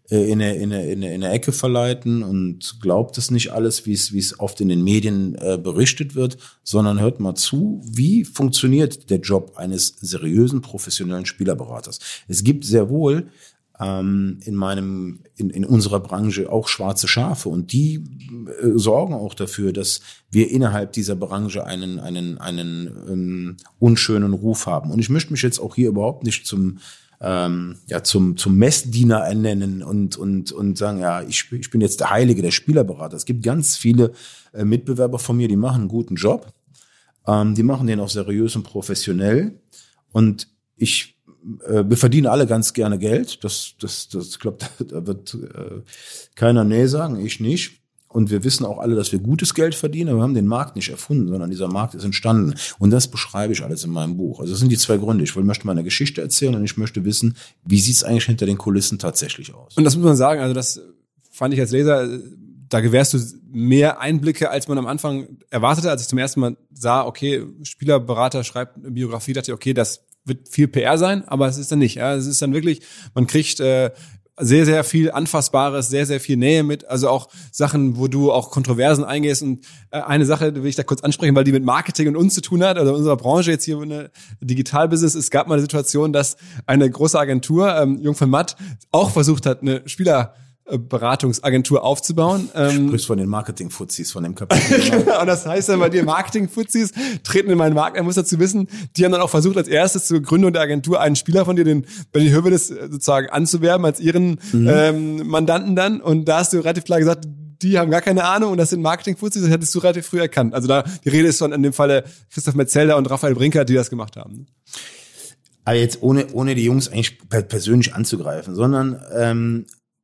in eine, in eine, in eine, in eine Ecke verleiten und glaubt es nicht alles, wie es, wie es oft in den Medien äh, berichtet wird, sondern hört mal zu, wie funktioniert der Job eines seriösen, professionellen Spielerberaters. Es gibt sehr wohl ähm, in meinem, in, in unserer Branche auch schwarze Schafe und die äh, sorgen auch dafür, dass wir innerhalb dieser Branche einen, einen, einen ähm, unschönen Ruf haben. Und ich möchte mich jetzt auch hier überhaupt nicht zum Ähm, ja, zum, zum Messdiener ernennen und, und, und sagen, ja, ich, ich bin jetzt der Heilige, der Spielerberater. Es gibt ganz viele äh, Mitbewerber von mir, die machen einen guten Job. Ähm, die machen den auch seriös und professionell. Und ich, äh, wir verdienen alle ganz gerne Geld. Das, das, das, ich glaube, da, da wird äh, keiner nee sagen, ich nicht. Und wir wissen auch alle, dass wir gutes Geld verdienen, aber wir haben den Markt nicht erfunden, sondern dieser Markt ist entstanden. Und das beschreibe ich alles in meinem Buch. Also das sind die zwei Gründe. Ich möchte meine Geschichte erzählen und ich möchte wissen, wie sieht es eigentlich hinter den Kulissen tatsächlich aus. Und das muss man sagen, also das fand ich als Leser, da gewährst du mehr Einblicke, als man am Anfang erwartete. Als ich zum ersten Mal sah, okay, Spielerberater schreibt eine Biografie, dachte ich, okay, das wird viel P R sein, aber es ist dann nicht. Ja, es ist dann wirklich, man kriegt äh, sehr, sehr viel Anfassbares, sehr, sehr viel Nähe mit, also auch Sachen, wo du auch Kontroversen eingehst und äh, eine Sache will ich da kurz ansprechen, weil die mit Marketing und uns zu tun hat, also unserer Branche jetzt hier in der Digitalbusiness. Es gab mal eine Situation, dass eine große Agentur, ähm, Jung von Matt, auch versucht hat, eine Spieler Beratungsagentur aufzubauen. Du sprichst von den Marketing-Fuzis, von dem Kapitel. Genau, und das heißt dann bei dir, Marketing-Fuzis treten in meinen Markt. Er muss dazu wissen, die haben dann auch versucht, als erstes zur Gründung der Agentur einen Spieler von dir, den Benny Hövedes, sozusagen anzuwerben als ihren mhm. ähm, Mandanten dann. Und da hast du relativ klar gesagt, die haben gar keine Ahnung und das sind Marketing-Fuzis, das hättest du relativ früh erkannt. Also da, die Rede ist von in dem Falle Christoph Metzelder und Raphael Brinkert, die das gemacht haben. Aber jetzt ohne, ohne die Jungs eigentlich persönlich anzugreifen, sondern ähm,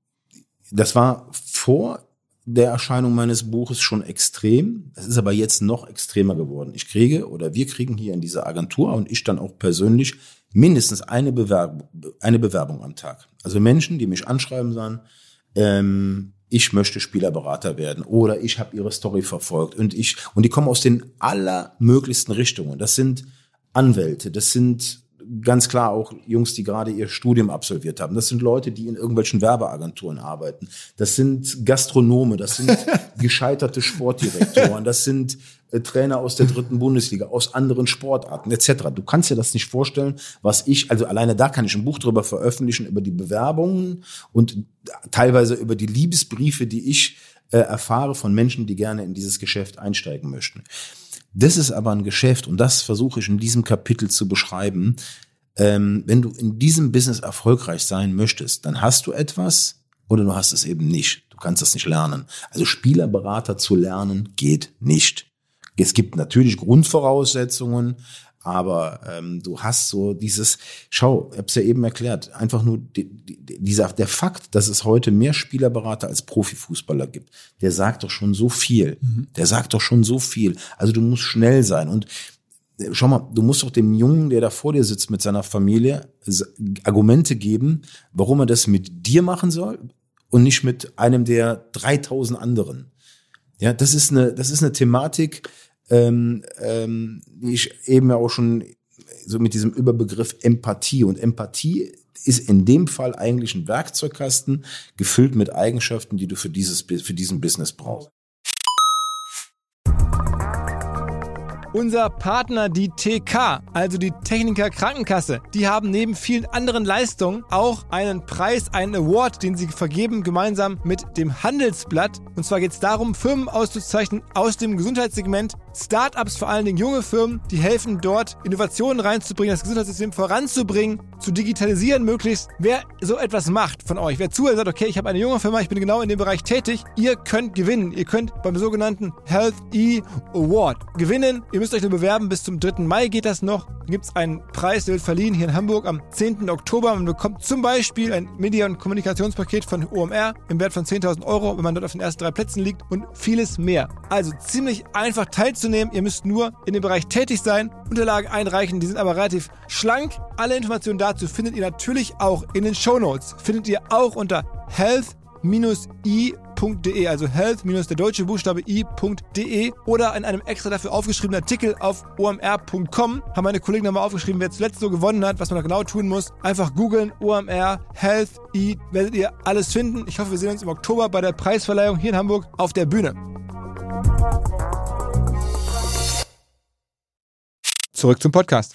das war vor der Erscheinung meines Buches schon extrem. Es ist aber jetzt noch extremer geworden. Ich kriege oder wir kriegen hier in dieser Agentur und ich dann auch persönlich mindestens eine Bewerbung, eine Bewerbung am Tag. Also Menschen, die mich anschreiben, sagen, ähm, ich möchte Spielerberater werden oder ich habe ihre Story verfolgt und ich und die kommen aus den allermöglichsten Richtungen. Das sind Anwälte, das sind ganz klar auch Jungs, die gerade ihr Studium absolviert haben. Das sind Leute, die in irgendwelchen Werbeagenturen arbeiten. Das sind Gastronome, das sind gescheiterte Sportdirektoren, das sind äh, Trainer aus der dritten Bundesliga, aus anderen Sportarten et cetera. Du kannst dir das nicht vorstellen, was ich, also alleine da kann ich ein Buch drüber veröffentlichen, über die Bewerbungen und teilweise über die Liebesbriefe, die ich äh, erfahre von Menschen, die gerne in dieses Geschäft einsteigen möchten. Das ist aber ein Geschäft und das versuche ich in diesem Kapitel zu beschreiben. Ähm, wenn du in diesem Business erfolgreich sein möchtest, dann hast du etwas oder du hast es eben nicht. Du kannst das nicht lernen. Also Spielerberater zu lernen geht nicht. Es gibt natürlich Grundvoraussetzungen, aber ähm, du hast so dieses, schau, ich habe es ja eben erklärt, einfach nur die, die, dieser der Fakt, dass es heute mehr Spielerberater als Profifußballer gibt, der sagt doch schon so viel. Mhm. Der sagt doch schon so viel. Also du musst schnell sein und äh, schau mal, du musst doch dem Jungen, der da vor dir sitzt mit seiner Familie, Argumente geben, warum er das mit dir machen soll und nicht mit einem der dreitausend anderen. Ja, das ist eine, das ist eine Thematik, Ähm, ähm, wie ich eben ja auch schon so mit diesem Überbegriff Empathie und Empathie ist in dem Fall eigentlich ein Werkzeugkasten gefüllt mit Eigenschaften, die du für dieses für diesen Business brauchst. Unser Partner, die T K, also die Techniker Krankenkasse, die haben neben vielen anderen Leistungen auch einen Preis, einen Award, den sie vergeben, gemeinsam mit dem Handelsblatt. Und zwar geht es darum, Firmen auszuzeichnen aus dem Gesundheitssegment, Startups, vor allen Dingen junge Firmen, die helfen dort, Innovationen reinzubringen, das Gesundheitssystem voranzubringen, zu digitalisieren möglichst. Wer so etwas macht von euch, wer zuhört, sagt, okay, ich habe eine junge Firma, ich bin genau in dem Bereich tätig, ihr könnt gewinnen. Ihr könnt beim sogenannten Health E Award gewinnen. Ihr müsst euch nur bewerben, bis zum dritten Mai geht das noch. Da gibt es einen Preis, der wird verliehen hier in Hamburg am zehnten Oktober. Man bekommt zum Beispiel ein Media- und Kommunikationspaket von O M R im Wert von zehntausend Euro, wenn man dort auf den ersten drei Plätzen liegt und vieles mehr. Also ziemlich einfach teilzunehmen. Ihr müsst nur in dem Bereich tätig sein, Unterlagen einreichen, die sind aber relativ schlank. Alle Informationen dazu findet ihr natürlich auch in den Shownotes. Findet ihr auch unter health E punkt de, also health minus der deutsche Buchstabe i.de oder in einem extra dafür aufgeschriebenen Artikel auf o m r punkt com haben meine Kollegen nochmal aufgeschrieben, wer zuletzt so gewonnen hat, was man da genau tun muss. Einfach googeln, O M R, Health, I, werdet ihr alles finden. Ich hoffe, wir sehen uns im Oktober bei der Preisverleihung hier in Hamburg auf der Bühne. Zurück zum Podcast.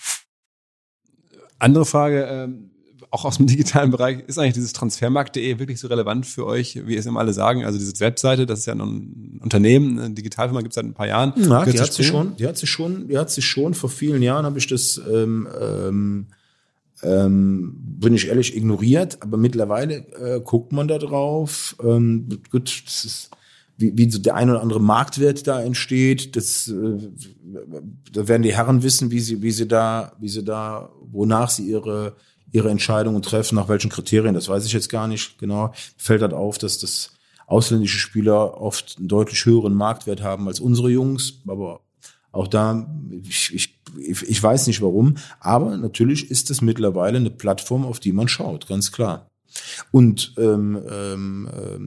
Andere Frage, ähm, auch aus dem digitalen Bereich, ist eigentlich dieses Transfermarkt punkt de wirklich so relevant für euch, wie es immer alle sagen? Also diese Webseite, das ist ja ein Unternehmen, eine Digitalfirma gibt es seit ein paar Jahren. Ja, die hat, sich schon, die hat sich schon, die hat sich schon, vor vielen Jahren habe ich das, ähm, ähm, ähm, bin ich ehrlich, ignoriert, aber mittlerweile äh, guckt man da drauf. Ähm, gut, das ist, wie, wie so der ein oder andere Marktwert da entsteht, das, äh, da werden die Herren wissen, wie sie, wie sie da, wie sie da, wonach sie ihre, ihre Entscheidungen treffen, nach welchen Kriterien, das weiß ich jetzt gar nicht genau. Fällt halt auf, dass das ausländische Spieler oft einen deutlich höheren Marktwert haben als unsere Jungs, aber auch da, ich, ich, ich weiß nicht warum, aber natürlich ist es mittlerweile eine Plattform, auf die man schaut, ganz klar. Und ähm, ähm,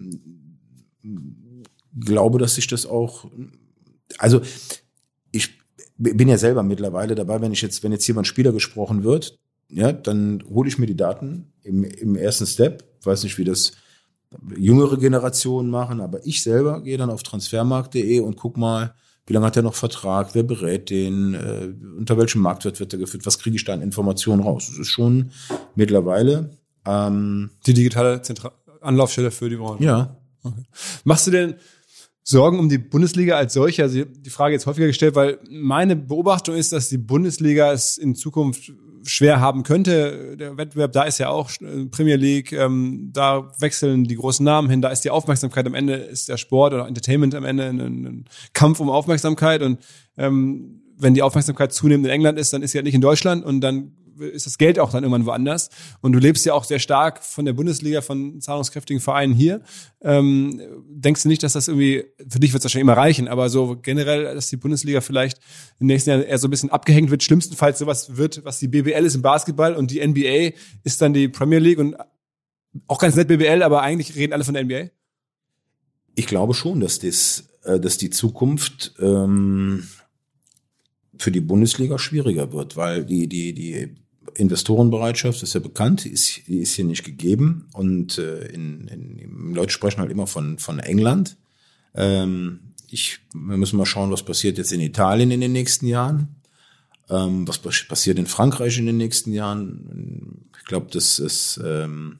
ähm, glaube, dass sich das auch, also ich bin ja selber mittlerweile dabei, wenn ich jetzt, wenn jetzt hier mal ein Spieler gesprochen wird, ja, dann hole ich mir die Daten im, im ersten Step, weiß nicht, wie das jüngere Generationen machen, aber ich selber gehe dann auf transfermarkt punkt de und guck mal, wie lange hat er noch Vertrag, wer berät den, äh, unter welchem Marktwert wird er geführt, was kriege ich da an Informationen raus? Das ist schon mittlerweile ähm, die digitale Zentra- Anlaufstelle für die Branche. Ja. Okay. Machst du denn Sorgen um die Bundesliga als solche? Also die Frage jetzt häufiger gestellt, weil meine Beobachtung ist, dass die Bundesliga es in Zukunft schwer haben könnte. Der Wettbewerb, da ist ja auch Premier League, ähm, da wechseln die großen Namen hin, da ist die Aufmerksamkeit am Ende, ist der Sport oder Entertainment am Ende ein, ein Kampf um Aufmerksamkeit und ähm, wenn die Aufmerksamkeit zunehmend in England ist, dann ist sie ja nicht in Deutschland und dann ist das Geld auch dann irgendwann woanders. Und du lebst ja auch sehr stark von der Bundesliga, von zahlungskräftigen Vereinen hier. Ähm, denkst du nicht, dass das irgendwie, für dich wird es wahrscheinlich immer reichen, aber so generell, dass die Bundesliga vielleicht im nächsten Jahr eher so ein bisschen abgehängt wird, schlimmstenfalls sowas wird, was die B B L ist im Basketball und die N B A ist dann die Premier League und auch ganz nett B B L, aber eigentlich reden alle von der N B A? Ich glaube schon, dass das, dass die Zukunft ähm, für die Bundesliga schwieriger wird, weil die, die, die Investorenbereitschaft, das ist ja bekannt, die ist, die ist hier nicht gegeben und äh, in, in, Leute sprechen halt immer von, von England. Ähm, ich, wir müssen mal schauen, was passiert jetzt in Italien in den nächsten Jahren, ähm, was passiert in Frankreich in den nächsten Jahren. Ich glaube, dass es ähm,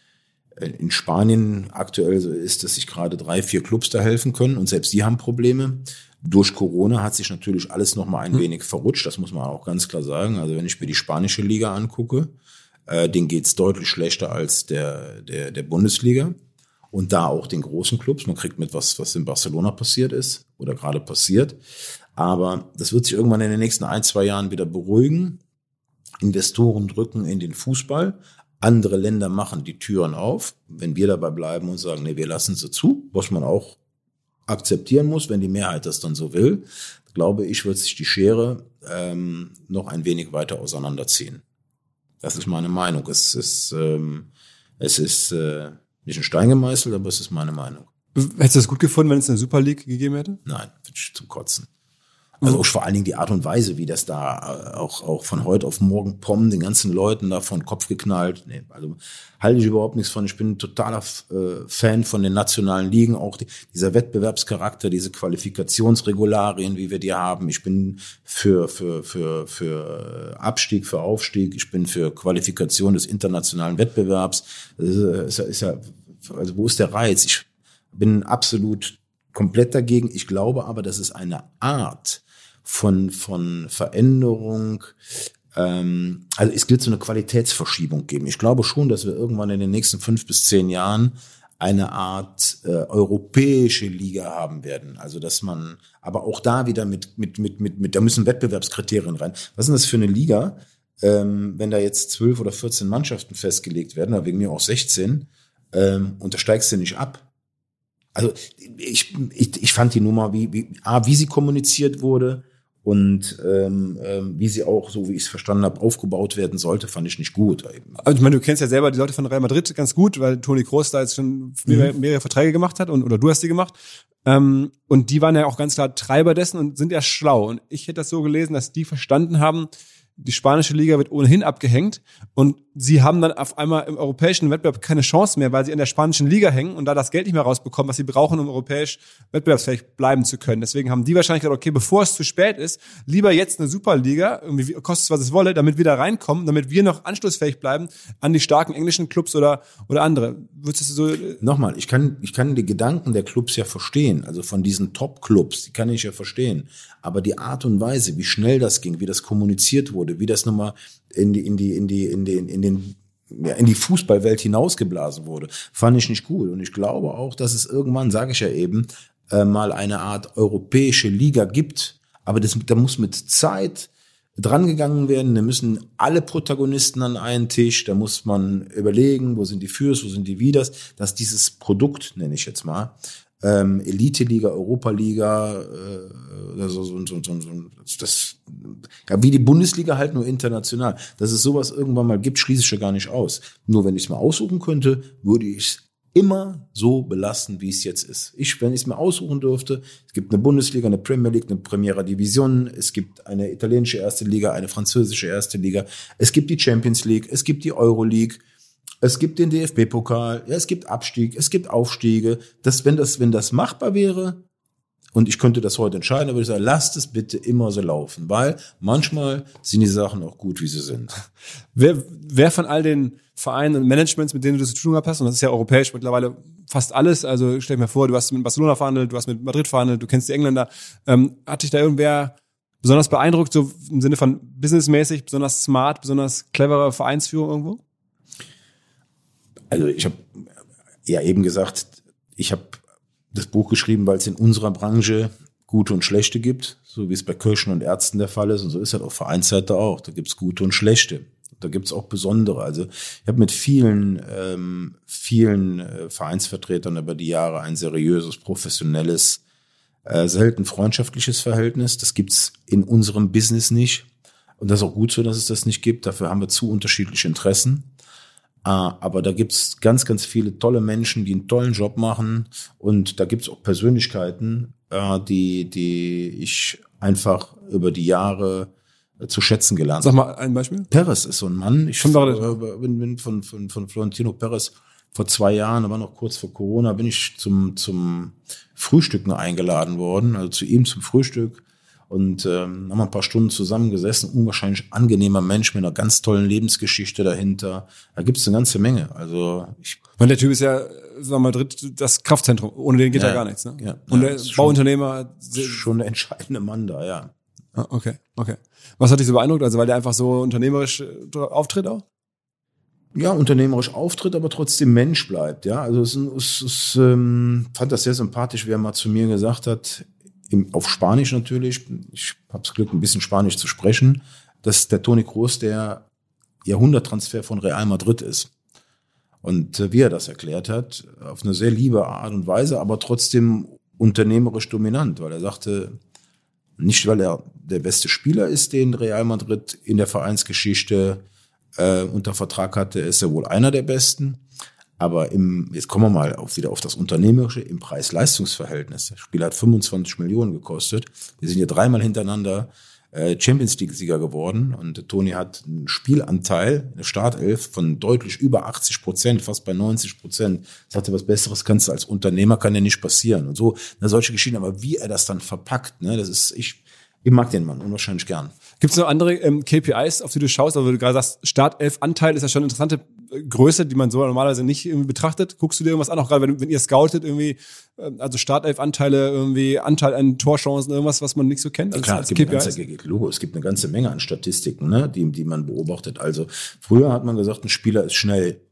in Spanien aktuell so ist, dass sich gerade drei, vier Clubs da helfen können und selbst die haben Probleme. Durch Corona hat sich natürlich alles noch mal ein hm. wenig verrutscht, das muss man auch ganz klar sagen. Also wenn ich mir die spanische Liga angucke, äh, denen geht's deutlich schlechter als der der der Bundesliga und da auch den großen Clubs. Man kriegt mit, was was in Barcelona passiert ist oder gerade passiert. Aber das wird sich irgendwann in den nächsten ein, zwei Jahren wieder beruhigen. Investoren drücken in den Fußball. Andere Länder machen die Türen auf. Wenn wir dabei bleiben und sagen, nee, wir lassen sie zu, was man auch akzeptieren muss, wenn die Mehrheit das dann so will, glaube ich, wird sich die Schere ähm, noch ein wenig weiter auseinanderziehen. Das ist meine Meinung. Es ist, ähm, es ist äh, nicht ein Stein gemeißelt, aber es ist meine Meinung. Hättest du das gut gefunden, wenn es eine Super League gegeben hätte? Nein, zum Kotzen. Also auch vor allen Dingen die Art und Weise, wie das da auch auch von heute auf morgen pommen, den ganzen Leuten da vor den Kopf geknallt. Nee, also halte ich überhaupt nichts von. Ich bin ein totaler äh, Fan von den nationalen Ligen, auch die, dieser Wettbewerbscharakter, diese Qualifikationsregularien, wie wir die haben. Ich bin für für für für Abstieg, für Aufstieg. Ich bin für Qualifikation des internationalen Wettbewerbs. Das ist, ist ja, also wo ist der Reiz? Ich bin absolut komplett dagegen. Ich glaube aber, dass es eine Art von von Veränderung, ähm, also es wird so eine Qualitätsverschiebung geben. Ich glaube schon, dass wir irgendwann in den nächsten fünf bis zehn Jahren eine Art äh, europäische Liga haben werden. Also dass man, aber auch da wieder mit mit mit mit mit, da müssen Wettbewerbskriterien rein. Was ist denn das für eine Liga, ähm, wenn da jetzt zwölf oder vierzehn Mannschaften festgelegt werden, oder wegen mir auch sechzehn, ähm, und da steigst du nicht ab? Also ich, ich, ich fand die Nummer, wie, wie, A, wie sie kommuniziert wurde Und ähm, ähm, wie sie auch, so wie ich es verstanden habe, aufgebaut werden sollte, fand ich nicht gut. Also ich meine, du kennst ja selber die Leute von Real Madrid ganz gut, weil Toni Kroos da jetzt schon mehrere, mehrere Verträge gemacht hat und oder du hast die gemacht. Ähm, und die waren ja auch ganz klar Treiber dessen und sind ja schlau. Und ich hätte das so gelesen, dass die verstanden haben, die spanische Liga wird ohnehin abgehängt und sie haben dann auf einmal im europäischen Wettbewerb keine Chance mehr, weil sie in der spanischen Liga hängen und da das Geld nicht mehr rausbekommen, was sie brauchen, um europäisch wettbewerbsfähig bleiben zu können. Deswegen haben die wahrscheinlich gesagt, okay, bevor es zu spät ist, lieber jetzt eine Superliga, irgendwie kostet es, was es wolle, damit wir da reinkommen, damit wir noch anschlussfähig bleiben an die starken englischen Clubs oder oder andere. Würdest du so Nochmal, ich kann ich kann die Gedanken der Clubs ja verstehen, also von diesen Top-Clubs, die kann ich ja verstehen, aber die Art und Weise, wie schnell das ging, wie das kommuniziert wurde, wie das nochmal in die in die in die in den in den ja, in die Fußballwelt hinausgeblasen wurde, fand ich nicht gut. Und ich glaube auch, dass es irgendwann, sage ich ja eben, äh, mal eine Art europäische Liga gibt. Aber das, da muss mit Zeit drangegangen werden. Da müssen alle Protagonisten an einen Tisch. Da muss man überlegen, wo sind die Fürs, wo sind die Widers, dass dieses Produkt, nenne ich jetzt mal, ähm, Elite-Liga, Europa-Liga, äh, also so, so, so, so, das, ja, wie die Bundesliga halt nur international. Dass es sowas irgendwann mal gibt, schließe ich ja gar nicht aus. Nur wenn ich es mal aussuchen könnte, würde ich es immer so belassen, wie es jetzt ist. Ich, wenn ich es mir aussuchen dürfte, es gibt eine Bundesliga, eine Premier League, eine Primera Division, es gibt eine italienische erste Liga, eine französische erste Liga, es gibt die Champions League, es gibt die Euro League, es gibt den D F B-Pokal, ja, es gibt Abstieg, es gibt Aufstiege. Das, wenn das, wenn das machbar wäre und ich könnte das heute entscheiden, dann würde ich sagen, lasst es bitte immer so laufen, weil manchmal sind die Sachen auch gut, wie sie sind. Wer, wer von all den Vereinen und Managements, mit denen du zu tun gehabt hast, und das ist ja europäisch mittlerweile fast alles, also stell dir mal vor, du hast mit Barcelona verhandelt, du hast mit Madrid verhandelt, du kennst die Engländer, ähm, hat dich da irgendwer besonders beeindruckt, so im Sinne von businessmäßig, besonders smart, besonders clevere Vereinsführung irgendwo? Also ich habe ja eben gesagt, ich habe das Buch geschrieben, weil es in unserer Branche gute und schlechte gibt, so wie es bei Kirchen und Ärzten der Fall ist. Und so ist es auf Vereinsseite auch. Da gibt es gute und schlechte. Da gibt es auch besondere. Also ich habe mit vielen, ähm, vielen äh, Vereinsvertretern über die Jahre ein seriöses, professionelles, äh, selten freundschaftliches Verhältnis. Das gibt's in unserem Business nicht. Und das ist auch gut so, dass es das nicht gibt. Dafür haben wir zu unterschiedliche Interessen. Ah, aber da gibt's ganz, ganz viele tolle Menschen, die einen tollen Job machen. Und da gibt's auch Persönlichkeiten, äh, die, die ich einfach über die Jahre äh, zu schätzen gelernt habe. Sag mal ein Beispiel. Perez ist so ein Mann. Ich Schon äh, bin, bin von, von, von Florentino Perez vor zwei Jahren, aber noch kurz vor Corona, bin ich zum, zum Frühstücken eingeladen worden, also zu ihm zum Frühstück. Und ähm, haben wir ein paar Stunden zusammengesessen. Unwahrscheinlich angenehmer Mensch mit einer ganz tollen Lebensgeschichte dahinter. Da gibt es eine ganze Menge. Also ich meine, der Typ ist ja, sagen wir mal, Madrid, das Kraftzentrum. Ohne den geht ja, ja gar nichts. Ne? Ja, und ja, der Bauunternehmer. Schon, schon der entscheidende Mann da, ja. Ah, okay, okay. Was hat dich so beeindruckt? Also weil der einfach so unternehmerisch auftritt auch? Ja, unternehmerisch auftritt, aber trotzdem Mensch bleibt. Ja, also es, es, es ähm, fand das sehr sympathisch, wie er mal zu mir gesagt hat, im, auf Spanisch natürlich, ich habe das Glück, ein bisschen Spanisch zu sprechen, dass der Toni Kroos der Jahrhunderttransfer von Real Madrid ist. Und äh, wie er das erklärt hat, auf eine sehr liebe Art und Weise, aber trotzdem unternehmerisch dominant, weil er sagte, nicht weil er der beste Spieler ist, den Real Madrid in der Vereinsgeschichte äh, unter Vertrag hatte, ist er wohl einer der besten. Aber im, jetzt kommen wir mal auf, wieder auf das Unternehmerische, im Preis-Leistungs-Verhältnis. Der Spieler hat fünfundzwanzig Millionen gekostet. Wir sind ja dreimal hintereinander äh, Champions League-Sieger geworden. Und Toni hat einen Spielanteil, eine Startelf von deutlich über achtzig Prozent, fast bei neunzig Prozent. Sagte, was Besseres kannst du als Unternehmer, kann ja nicht passieren. Und so, na, solche Geschichten. Aber wie er das dann verpackt, ne, das ist, ich, ich mag den Mann unwahrscheinlich gern. Gibt es noch andere ähm, K P Is, auf die du schaust? Also du gerade sagst, Startelf-Anteil ist ja schon eine interessante Größe, die man so normalerweise nicht irgendwie betrachtet. Guckst du dir irgendwas an, auch gerade wenn, wenn ihr scoutet irgendwie, also Startelf-Anteile, irgendwie Anteil an Torchancen, irgendwas, was man nicht so kennt? Ja, klar, als es, gibt eine ganze, Logo, es gibt eine ganze Menge an Statistiken, ne, die, die man beobachtet. Also früher hat man gesagt, ein Spieler ist schnell.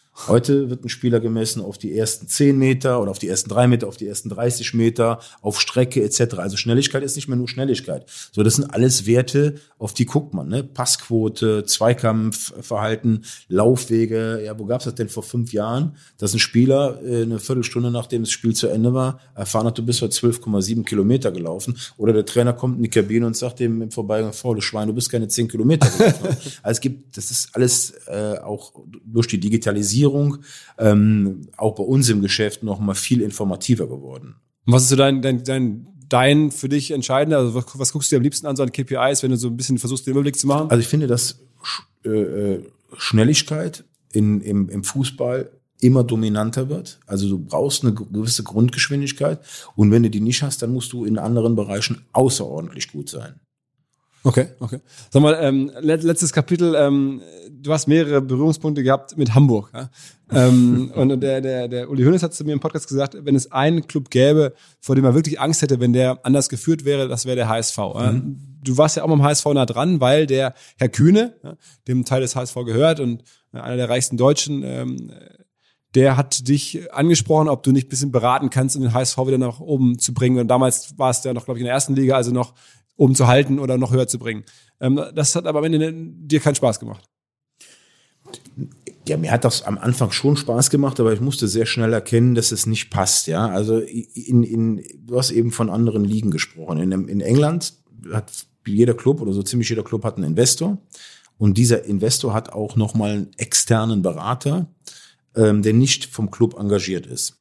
Heute wird ein Spieler gemessen auf die ersten zehn Meter oder auf die ersten drei Meter, auf die ersten dreißig Meter, auf Strecke et cetera. Also Schnelligkeit ist nicht mehr nur Schnelligkeit. So, das sind alles Werte, auf die guckt man. Ne? Passquote, Zweikampfverhalten, Laufwege. Ja, wo gab's das denn vor fünf Jahren, dass ein Spieler äh, eine Viertelstunde nachdem das Spiel zu Ende war, erfahren hat, du bist heute zwölf Komma sieben Kilometer gelaufen. Oder der Trainer kommt in die Kabine und sagt dem im Vorbeigang, faule Schwein, du bist keine zehn Kilometer gelaufen. Also es gibt, das ist alles äh, auch durch die Digitalisierung Ähm, auch bei uns im Geschäft noch mal viel informativer geworden. Und was ist so dein, dein, dein, dein für dich entscheidender? Also was, was guckst du dir am liebsten an, so an K P Is, wenn du so ein bisschen versuchst, den Überblick zu machen? Also ich finde, dass äh, Schnelligkeit in, im, im Fußball immer dominanter wird. Also du brauchst eine gewisse Grundgeschwindigkeit und wenn du die nicht hast, dann musst du in anderen Bereichen außerordentlich gut sein. Okay, okay. Sag mal, ähm, letztes Kapitel, ähm, du hast mehrere Berührungspunkte gehabt mit Hamburg. Ja? ähm, und der, der, der Uli Hoeneß hat zu mir im Podcast gesagt, wenn es einen Club gäbe, vor dem er wirklich Angst hätte, wenn der anders geführt wäre, das wäre der H S V. Ja? Mhm. Du warst ja auch beim H S V nah dran, weil der Herr Kühne, ja, dem Teil des H S V gehört und einer der reichsten Deutschen, ähm, der hat dich angesprochen, ob du nicht ein bisschen beraten kannst, um den H S V wieder nach oben zu bringen. Und damals war es ja noch, glaube ich, in der ersten Liga, also noch oben zu halten oder noch höher zu bringen. Ähm, das hat aber am Ende dir keinen Spaß gemacht. Ja, mir hat das am Anfang schon Spaß gemacht, aber ich musste sehr schnell erkennen, dass es nicht passt. Ja, also in, in, du hast eben von anderen Ligen gesprochen. In, in England hat jeder Club oder so ziemlich jeder Club hat einen Investor und dieser Investor hat auch nochmal einen externen Berater, ähm, der nicht vom Club engagiert ist.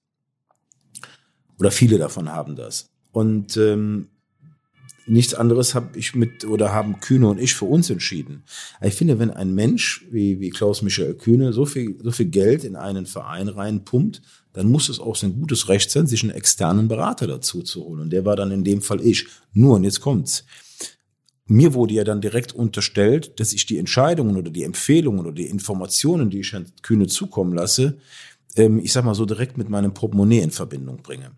Oder viele davon haben das. Und ähm, nichts anderes habe ich mit oder haben Kühne und ich für uns entschieden. Ich finde, wenn ein Mensch wie, wie Klaus-Michael Kühne so viel, so viel Geld in einen Verein reinpumpt, dann muss es auch sein gutes Recht sein, sich einen externen Berater dazu zu holen. Und der war dann in dem Fall ich. Nur, und jetzt kommt's. Mir wurde ja dann direkt unterstellt, dass ich die Entscheidungen oder die Empfehlungen oder die Informationen, die ich Herrn Kühne zukommen lasse, ähm, ich sag mal so direkt mit meinem Portemonnaie in Verbindung bringe.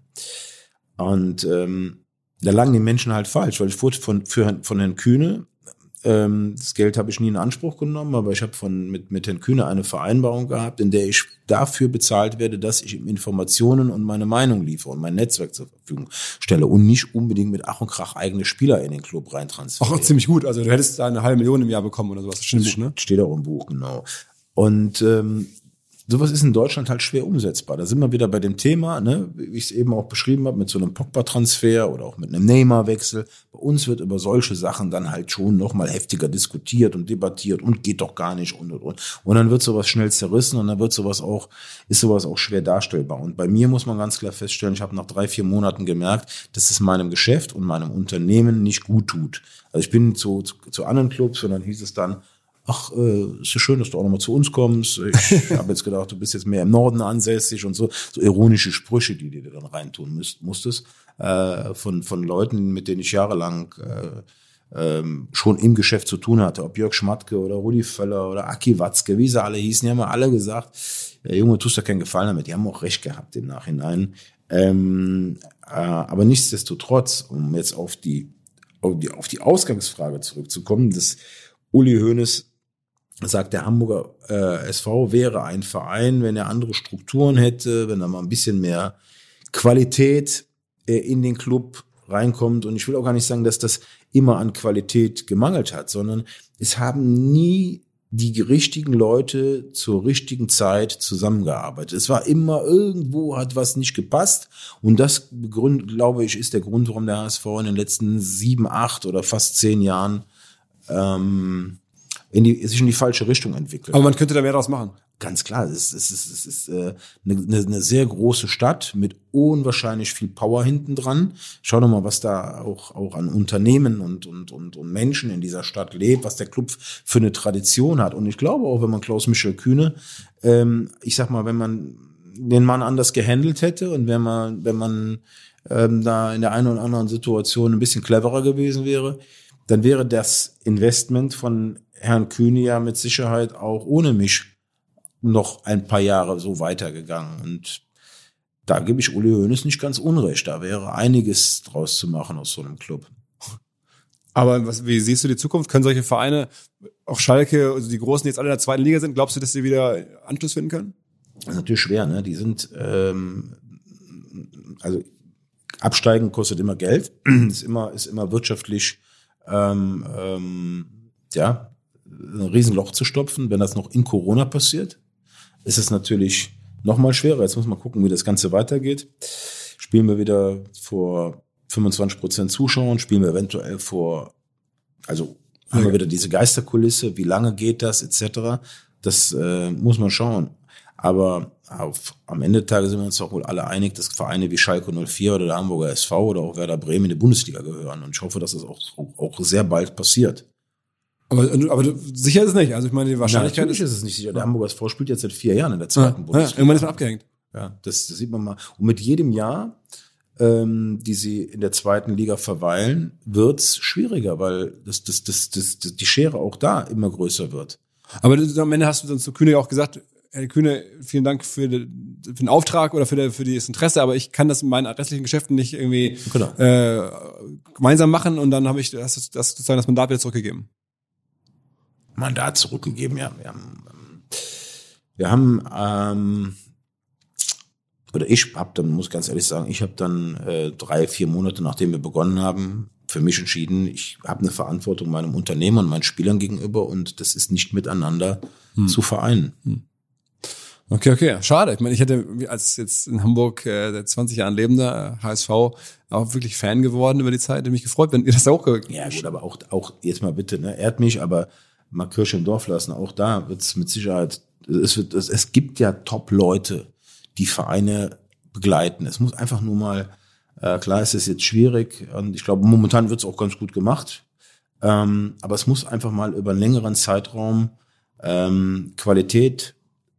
Und ähm, da lagen die Menschen halt falsch, weil ich wurde von, für, von Herrn Kühne, ähm, das Geld habe ich nie in Anspruch genommen, aber ich habe von mit, mit Herrn Kühne eine Vereinbarung gehabt, in der ich dafür bezahlt werde, dass ich ihm Informationen und meine Meinung liefere und mein Netzwerk zur Verfügung stelle und nicht unbedingt mit Ach und Krach eigene Spieler in den Club reintransferiere. Auch ziemlich gut, also du hättest da eine halbe Million im Jahr bekommen oder sowas. Das stimmt, das ne? Steht auch im Buch, genau. Und ähm, sowas ist in Deutschland halt schwer umsetzbar. Da sind wir wieder bei dem Thema, ne, wie ich es eben auch beschrieben habe, mit so einem Pogba-Transfer oder auch mit einem Neymar-Wechsel. Bei uns wird über solche Sachen dann halt schon nochmal heftiger diskutiert und debattiert und geht doch gar nicht und und und. Und dann wird sowas schnell zerrissen und dann wird sowas auch, ist sowas auch schwer darstellbar. Und bei mir muss man ganz klar feststellen, ich habe nach drei, vier Monaten gemerkt, dass es meinem Geschäft und meinem Unternehmen nicht gut tut. Also ich bin zu, zu, zu anderen Clubs und dann hieß es dann, ach, äh, ist ja schön, dass du auch nochmal zu uns kommst. Ich habe jetzt gedacht, du bist jetzt mehr im Norden ansässig und so. So ironische Sprüche, die du dir dann reintun müsst, musstest, äh, von von Leuten, mit denen ich jahrelang äh, ähm, schon im Geschäft zu tun hatte. Ob Jörg Schmatke oder Rudi Völler oder Aki Watzke, wie sie alle hießen, die haben alle gesagt, ja, Junge, tust dir keinen Gefallen damit. Die haben auch recht gehabt im Nachhinein. Ähm, äh, aber nichtsdestotrotz, um jetzt auf die, auf die, auf die Ausgangsfrage zurückzukommen, dass Uli Hoeneß sagt, der Hamburger äh, S V wäre ein Verein, wenn er andere Strukturen hätte, wenn er mal ein bisschen mehr Qualität äh, in den Club reinkommt. Und ich will auch gar nicht sagen, dass das immer an Qualität gemangelt hat, sondern es haben nie die richtigen Leute zur richtigen Zeit zusammengearbeitet. Es war immer irgendwo, hat was nicht gepasst. Und das, Grund, glaube ich, ist der Grund, warum der H S V in den letzten sieben, acht oder fast zehn Jahren ähm, in die, sich in die falsche Richtung entwickelt. Aber man könnte da mehr draus machen. Ganz klar, es ist, es ist, es ist äh, eine, eine sehr große Stadt mit unwahrscheinlich viel Power hinten dran. Schau doch mal, was da auch auch an Unternehmen und und und und Menschen in dieser Stadt lebt, was der Club für eine Tradition hat. Und ich glaube auch, wenn man Klaus-Michael Kühne, ähm, ich sag mal, wenn man den Mann anders gehandelt hätte und wenn man wenn man ähm, da in der einen oder anderen Situation ein bisschen cleverer gewesen wäre, dann wäre das Investment von Herrn Kühne ja mit Sicherheit auch ohne mich noch ein paar Jahre so weitergegangen. Und da gebe ich Uli Hoeneß nicht ganz unrecht. Da wäre einiges draus zu machen aus so einem Club. Aber was, wie siehst du die Zukunft? Können solche Vereine, auch Schalke, also die Großen, die jetzt alle in der zweiten Liga sind, glaubst du, dass sie wieder Anschluss finden können? Das ist natürlich schwer, ne? Die sind, ähm, also absteigen kostet immer Geld, ist immer, ist immer wirtschaftlich, ähm, ähm, ja, ein Riesenloch zu stopfen. Wenn das noch in Corona passiert, ist es natürlich noch mal schwerer. Jetzt muss man gucken, wie das Ganze weitergeht. Spielen wir wieder vor fünfundzwanzig Prozent Zuschauern, spielen wir eventuell vor, also haben wir wieder diese Geisterkulisse, wie lange geht das, et cetera. Das äh, muss man schauen. Aber auf, am Ende des Tages sind wir uns doch wohl alle einig, dass Vereine wie Schalke null vier oder der Hamburger S V oder auch Werder Bremen in die Bundesliga gehören. Und ich hoffe, dass das auch, auch sehr bald passiert. Aber, aber sicher ist es nicht. Also ich meine, die Wahrscheinlichkeit ja, natürlich ist, ist es nicht sicher. Der Hamburger S V spielt jetzt seit vier Jahren in der zweiten ja, Bundesliga. Ja, irgendwann ist man abgehängt. Ja, das, das sieht man mal. Und mit jedem Jahr, ähm, die sie in der zweiten Liga verweilen, wird's schwieriger, weil das, das, das, das, das, die Schere auch da immer größer wird. Aber am Ende hast du dann zu Kühne auch gesagt, Herr Kühne, vielen Dank für, die, für den Auftrag oder für, die, für das Interesse, aber ich kann das in meinen restlichen Geschäften nicht irgendwie genau. äh, gemeinsam machen und dann habe ich das, das sozusagen das Mandat wieder zurückgegeben. Mandat zurückgegeben, ja. Wir haben, wir haben ähm, oder ich habe dann, muss ganz ehrlich sagen, ich habe dann äh, drei, vier Monate, nachdem wir begonnen haben, für mich entschieden, ich habe eine Verantwortung meinem Unternehmen und meinen Spielern gegenüber und das ist nicht miteinander hm. zu vereinen. Hm. Okay, okay, schade. Ich meine, ich hätte als jetzt in Hamburg äh, zwanzig Jahren lebender H S V auch wirklich Fan geworden über die Zeit, hätte mich gefreut, wenn ihr das auch gehört. Ja gut, aber auch auch jetzt mal bitte, ne, ehrt mich, aber mal Kirche im Dorf lassen. Auch da wird es mit Sicherheit, es wird, es, es gibt ja Top-Leute, die Vereine begleiten. Es muss einfach nur mal, äh, klar ist es jetzt schwierig und ich glaube, momentan wird es auch ganz gut gemacht, ähm, aber es muss einfach mal über einen längeren Zeitraum ähm, Qualität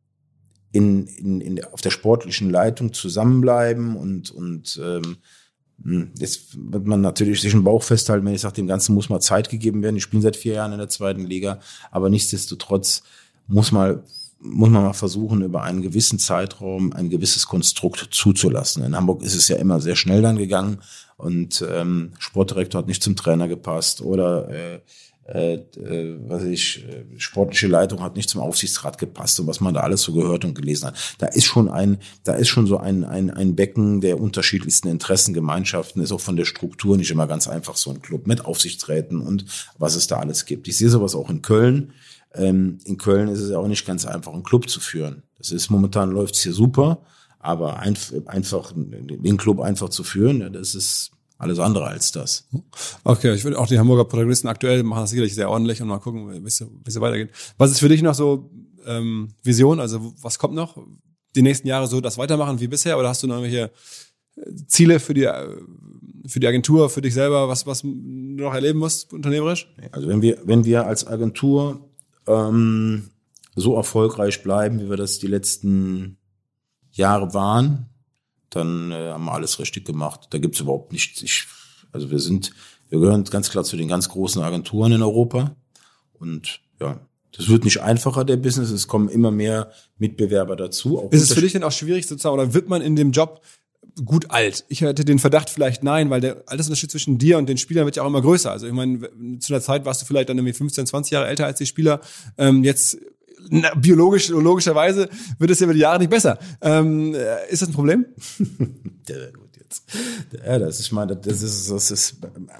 in, in, in auf der sportlichen Leitung zusammenbleiben und und ähm, jetzt wird man natürlich sich im Bauch festhalten, wenn ich sage, dem Ganzen muss mal Zeit gegeben werden. Ich spiele seit vier Jahren in der zweiten Liga, aber nichtsdestotrotz muss mal muss man mal versuchen, über einen gewissen Zeitraum ein gewisses Konstrukt zuzulassen. In Hamburg ist es ja immer sehr schnell dann gegangen und ähm, Sportdirektor hat nicht zum Trainer gepasst oder äh, Äh, äh, was ich, äh, sportliche Leitung hat nicht zum Aufsichtsrat gepasst und was man da alles so gehört und gelesen hat. Da ist schon ein, da ist schon so ein, ein, ein Becken der unterschiedlichsten Interessengemeinschaften, ist auch von der Struktur nicht immer ganz einfach so ein Club mit Aufsichtsräten und was es da alles gibt. Ich sehe sowas auch in Köln. Ähm, in Köln ist es ja auch nicht ganz einfach, einen Club zu führen. Das ist, momentan läuft es hier super, aber ein, einfach, den Club einfach zu führen, das ist alles andere als das. Okay, ich würde auch die Hamburger Protagonisten aktuell machen das sicherlich sehr ordentlich und mal gucken, wie es, wie es weitergeht. Was ist für dich noch so ähm, Vision? Also was kommt noch? Die nächsten Jahre so das weitermachen wie bisher? Oder hast du noch irgendwelche Ziele für die für die Agentur, für dich selber, was was du noch erleben musst unternehmerisch? Also wenn wir wenn wir als Agentur ähm, so erfolgreich bleiben, wie wir das die letzten Jahre waren, dann äh, haben wir alles richtig gemacht. Da gibt's überhaupt nichts. Ich, also wir sind, wir gehören ganz klar zu den ganz großen Agenturen in Europa. Und ja, das wird nicht einfacher, der Business. Es kommen immer mehr Mitbewerber dazu. Auch ist es für dich denn auch schwierig sozusagen, oder wird man in dem Job gut alt? Ich hätte den Verdacht vielleicht nein, weil der Altersunterschied zwischen dir und den Spielern wird ja auch immer größer. Also ich meine, zu einer Zeit warst du vielleicht dann irgendwie fünfzehn, zwanzig Jahre älter als die Spieler. Ähm, jetzt Na, biologisch, logischerweise wird es ja über die Jahre nicht besser. Ähm, ist das ein Problem? ja, gut, jetzt. Ja, das ist, ich meine, das ist, das ist,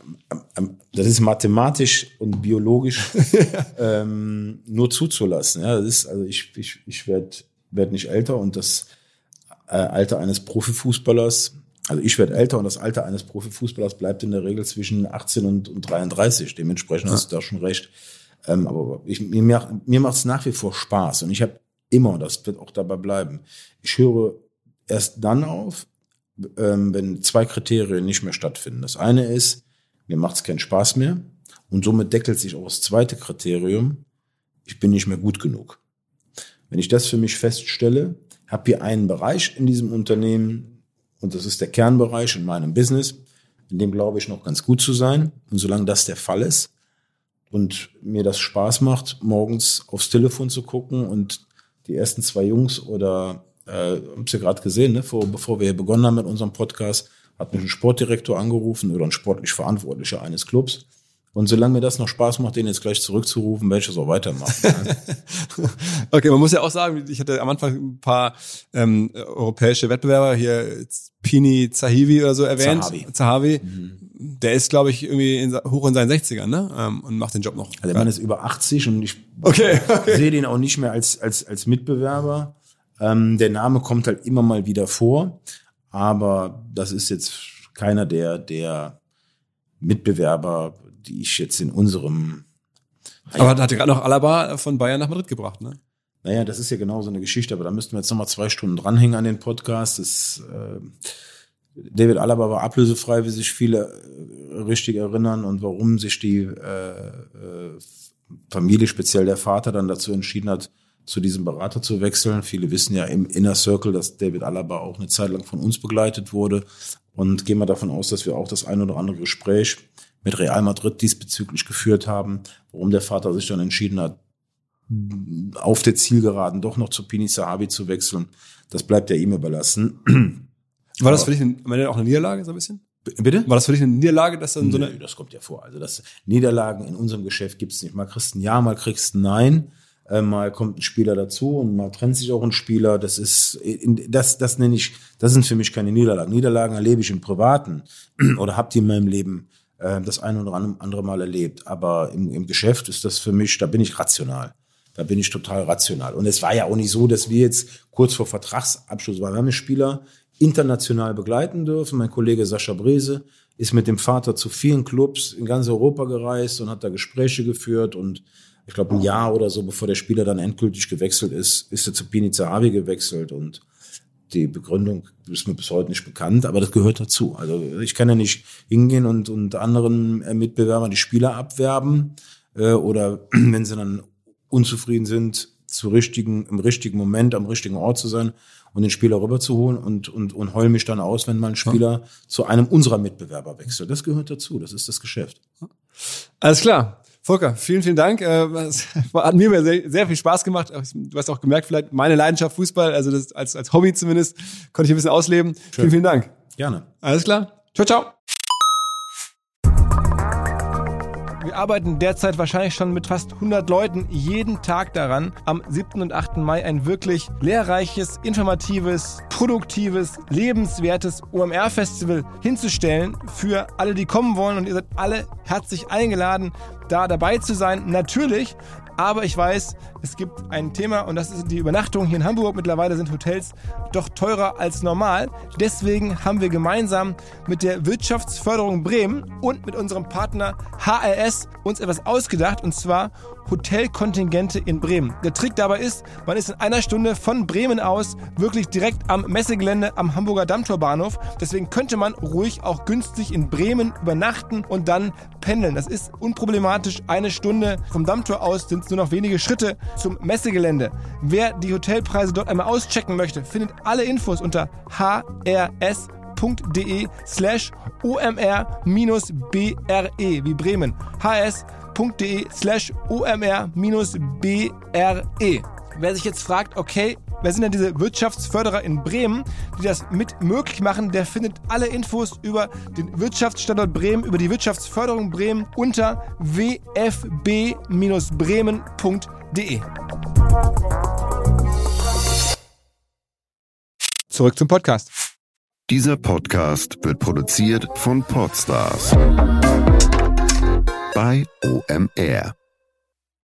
das ist mathematisch und biologisch ähm, nur zuzulassen. Ja, das ist, also ich, ich, ich werde, werd nicht älter und das äh, Alter eines Profifußballers, also ich werde älter und das Alter eines Profifußballers bleibt in der Regel zwischen achtzehn und, und dreiunddreißig. Dementsprechend ja. Hast du da schon recht. Ähm, aber ich, mir, mir macht es nach wie vor Spaß und ich habe immer, und das wird auch dabei bleiben, ich höre erst dann auf, ähm, wenn zwei Kriterien nicht mehr stattfinden. Das eine ist, mir macht es keinen Spaß mehr und somit deckelt sich auch das zweite Kriterium, ich bin nicht mehr gut genug. Wenn ich das für mich feststelle, habe hier einen Bereich in diesem Unternehmen und das ist der Kernbereich in meinem Business, in dem glaube ich noch ganz gut zu sein und solange das der Fall ist, und mir das Spaß macht, morgens aufs Telefon zu gucken und die ersten zwei Jungs oder, äh, habt ihr gerade gesehen, ne, vor, bevor wir hier begonnen haben mit unserem Podcast, hat mich ein Sportdirektor angerufen oder ein sportlich Verantwortlicher eines Clubs Und solange mir das noch Spaß macht, den jetzt gleich zurückzurufen, werde ich das auch weitermachen. Okay, man muss ja auch sagen, ich hatte am Anfang ein paar ähm, europäische Wettbewerber, hier Pini Zahavi oder so erwähnt. Zahavi. Zahavi. Mhm. Der ist, glaube ich, irgendwie in, hoch in seinen sechzigern, ne? Ähm, und macht den Job noch. Also der Mann ist über achtzig und ich okay, okay. sehe den auch nicht mehr als, als, als Mitbewerber. Ähm, der Name kommt halt immer mal wieder vor, aber das ist jetzt keiner der, der Mitbewerber, die ich jetzt in unserem... Aber da hat ja gerade noch Alaba von Bayern nach Madrid gebracht, ne? Naja, das ist ja genau so eine Geschichte, aber da müssten wir jetzt nochmal zwei Stunden dranhängen an den Podcast. Das, äh, David Alaba war ablösefrei, wie sich viele äh, richtig erinnern, und warum sich die äh, äh, Familie, speziell der Vater, dann dazu entschieden hat, zu diesem Berater zu wechseln. Viele wissen ja im Inner Circle, dass David Alaba auch eine Zeit lang von uns begleitet wurde, und gehen wir davon aus, dass wir auch das ein oder andere Gespräch mit Real Madrid diesbezüglich geführt haben, warum der Vater sich dann entschieden hat, auf der Zielgeraden doch noch zu Pini Zahavi zu wechseln. Das bleibt ja ihm überlassen. War das für dich eine, am Ende auch eine Niederlage, so ein bisschen? Bitte? War das für dich eine Niederlage, dass dann so eine... Nö, das kommt ja vor. Also das Niederlagen in unserem Geschäft gibt's nicht. Mal kriegst du ein Ja, mal kriegst du ein Nein. Äh, mal kommt ein Spieler dazu und mal trennt sich auch ein Spieler. Das ist, das, das nenne ich, das sind für mich keine Niederlagen. Niederlagen erlebe ich im Privaten oder habt ihr in meinem Leben äh, das ein oder andere Mal erlebt. Aber im, im Geschäft ist das für mich, da bin ich rational. Da bin ich total rational. Und es war ja auch nicht so, dass wir jetzt kurz vor Vertragsabschluss waren. Wir haben Spieler international begleiten dürfen. Mein Kollege Sascha Brese ist mit dem Vater zu vielen Clubs in ganz Europa gereist und hat da Gespräche geführt. Und ich glaube, ein Jahr oder so, bevor der Spieler dann endgültig gewechselt ist, ist er zu Pini Zahavi gewechselt. Und die Begründung ist mir bis heute nicht bekannt, aber das gehört dazu. Also ich kann ja nicht hingehen und, und anderen Mitbewerbern die Spieler abwerben äh, oder wenn sie dann unzufrieden sind, zu richtigen, im richtigen Moment am richtigen Ort zu sein und den Spieler rüberzuholen und, und, und heul mich dann aus, wenn mal ein Spieler ja. zu einem unserer Mitbewerber wechselt. Das gehört dazu. Das ist das Geschäft. Alles klar. Volker, vielen, vielen Dank. Es hat mir sehr, sehr viel Spaß gemacht. Du hast auch gemerkt, vielleicht meine Leidenschaft Fußball, also das als, als Hobby zumindest, konnte ich ein bisschen ausleben. Schön. Vielen, vielen Dank. Gerne. Alles klar. Ciao, ciao. Wir arbeiten derzeit wahrscheinlich schon mit fast hundert Leuten jeden Tag daran, am siebten und achten Mai ein wirklich lehrreiches, informatives, produktives, lebenswertes O M R-Festival hinzustellen für alle, die kommen wollen. Und ihr seid alle herzlich eingeladen, da dabei zu sein. Natürlich, aber ich weiß, es gibt ein Thema und das ist die Übernachtung hier in Hamburg. Mittlerweile sind Hotels doch teurer als normal. Deswegen haben wir gemeinsam mit der Wirtschaftsförderung Bremen und mit unserem Partner H R S uns etwas ausgedacht, und zwar Hotelkontingente in Bremen. Der Trick dabei ist, man ist in einer Stunde von Bremen aus wirklich direkt am Messegelände am Hamburger Dammtorbahnhof. Deswegen könnte man ruhig auch günstig in Bremen übernachten und dann pendeln. Das ist unproblematisch. Eine Stunde vom Dammtor aus sind es nur noch wenige Schritte zum Messegelände. Wer die Hotelpreise dort einmal auschecken möchte, findet alle Infos unter hrs.de slash omr minus bre wie Bremen. hrs.de slash omr minus bre. Wer sich jetzt fragt, okay, wer sind denn diese Wirtschaftsförderer in Bremen, die das mit möglich machen, der findet alle Infos über den Wirtschaftsstandort Bremen, über die Wirtschaftsförderung Bremen unter w f b Bindestrich bremen punkt de. Zurück zum Podcast. Dieser Podcast wird produziert von Podstars bei O M R.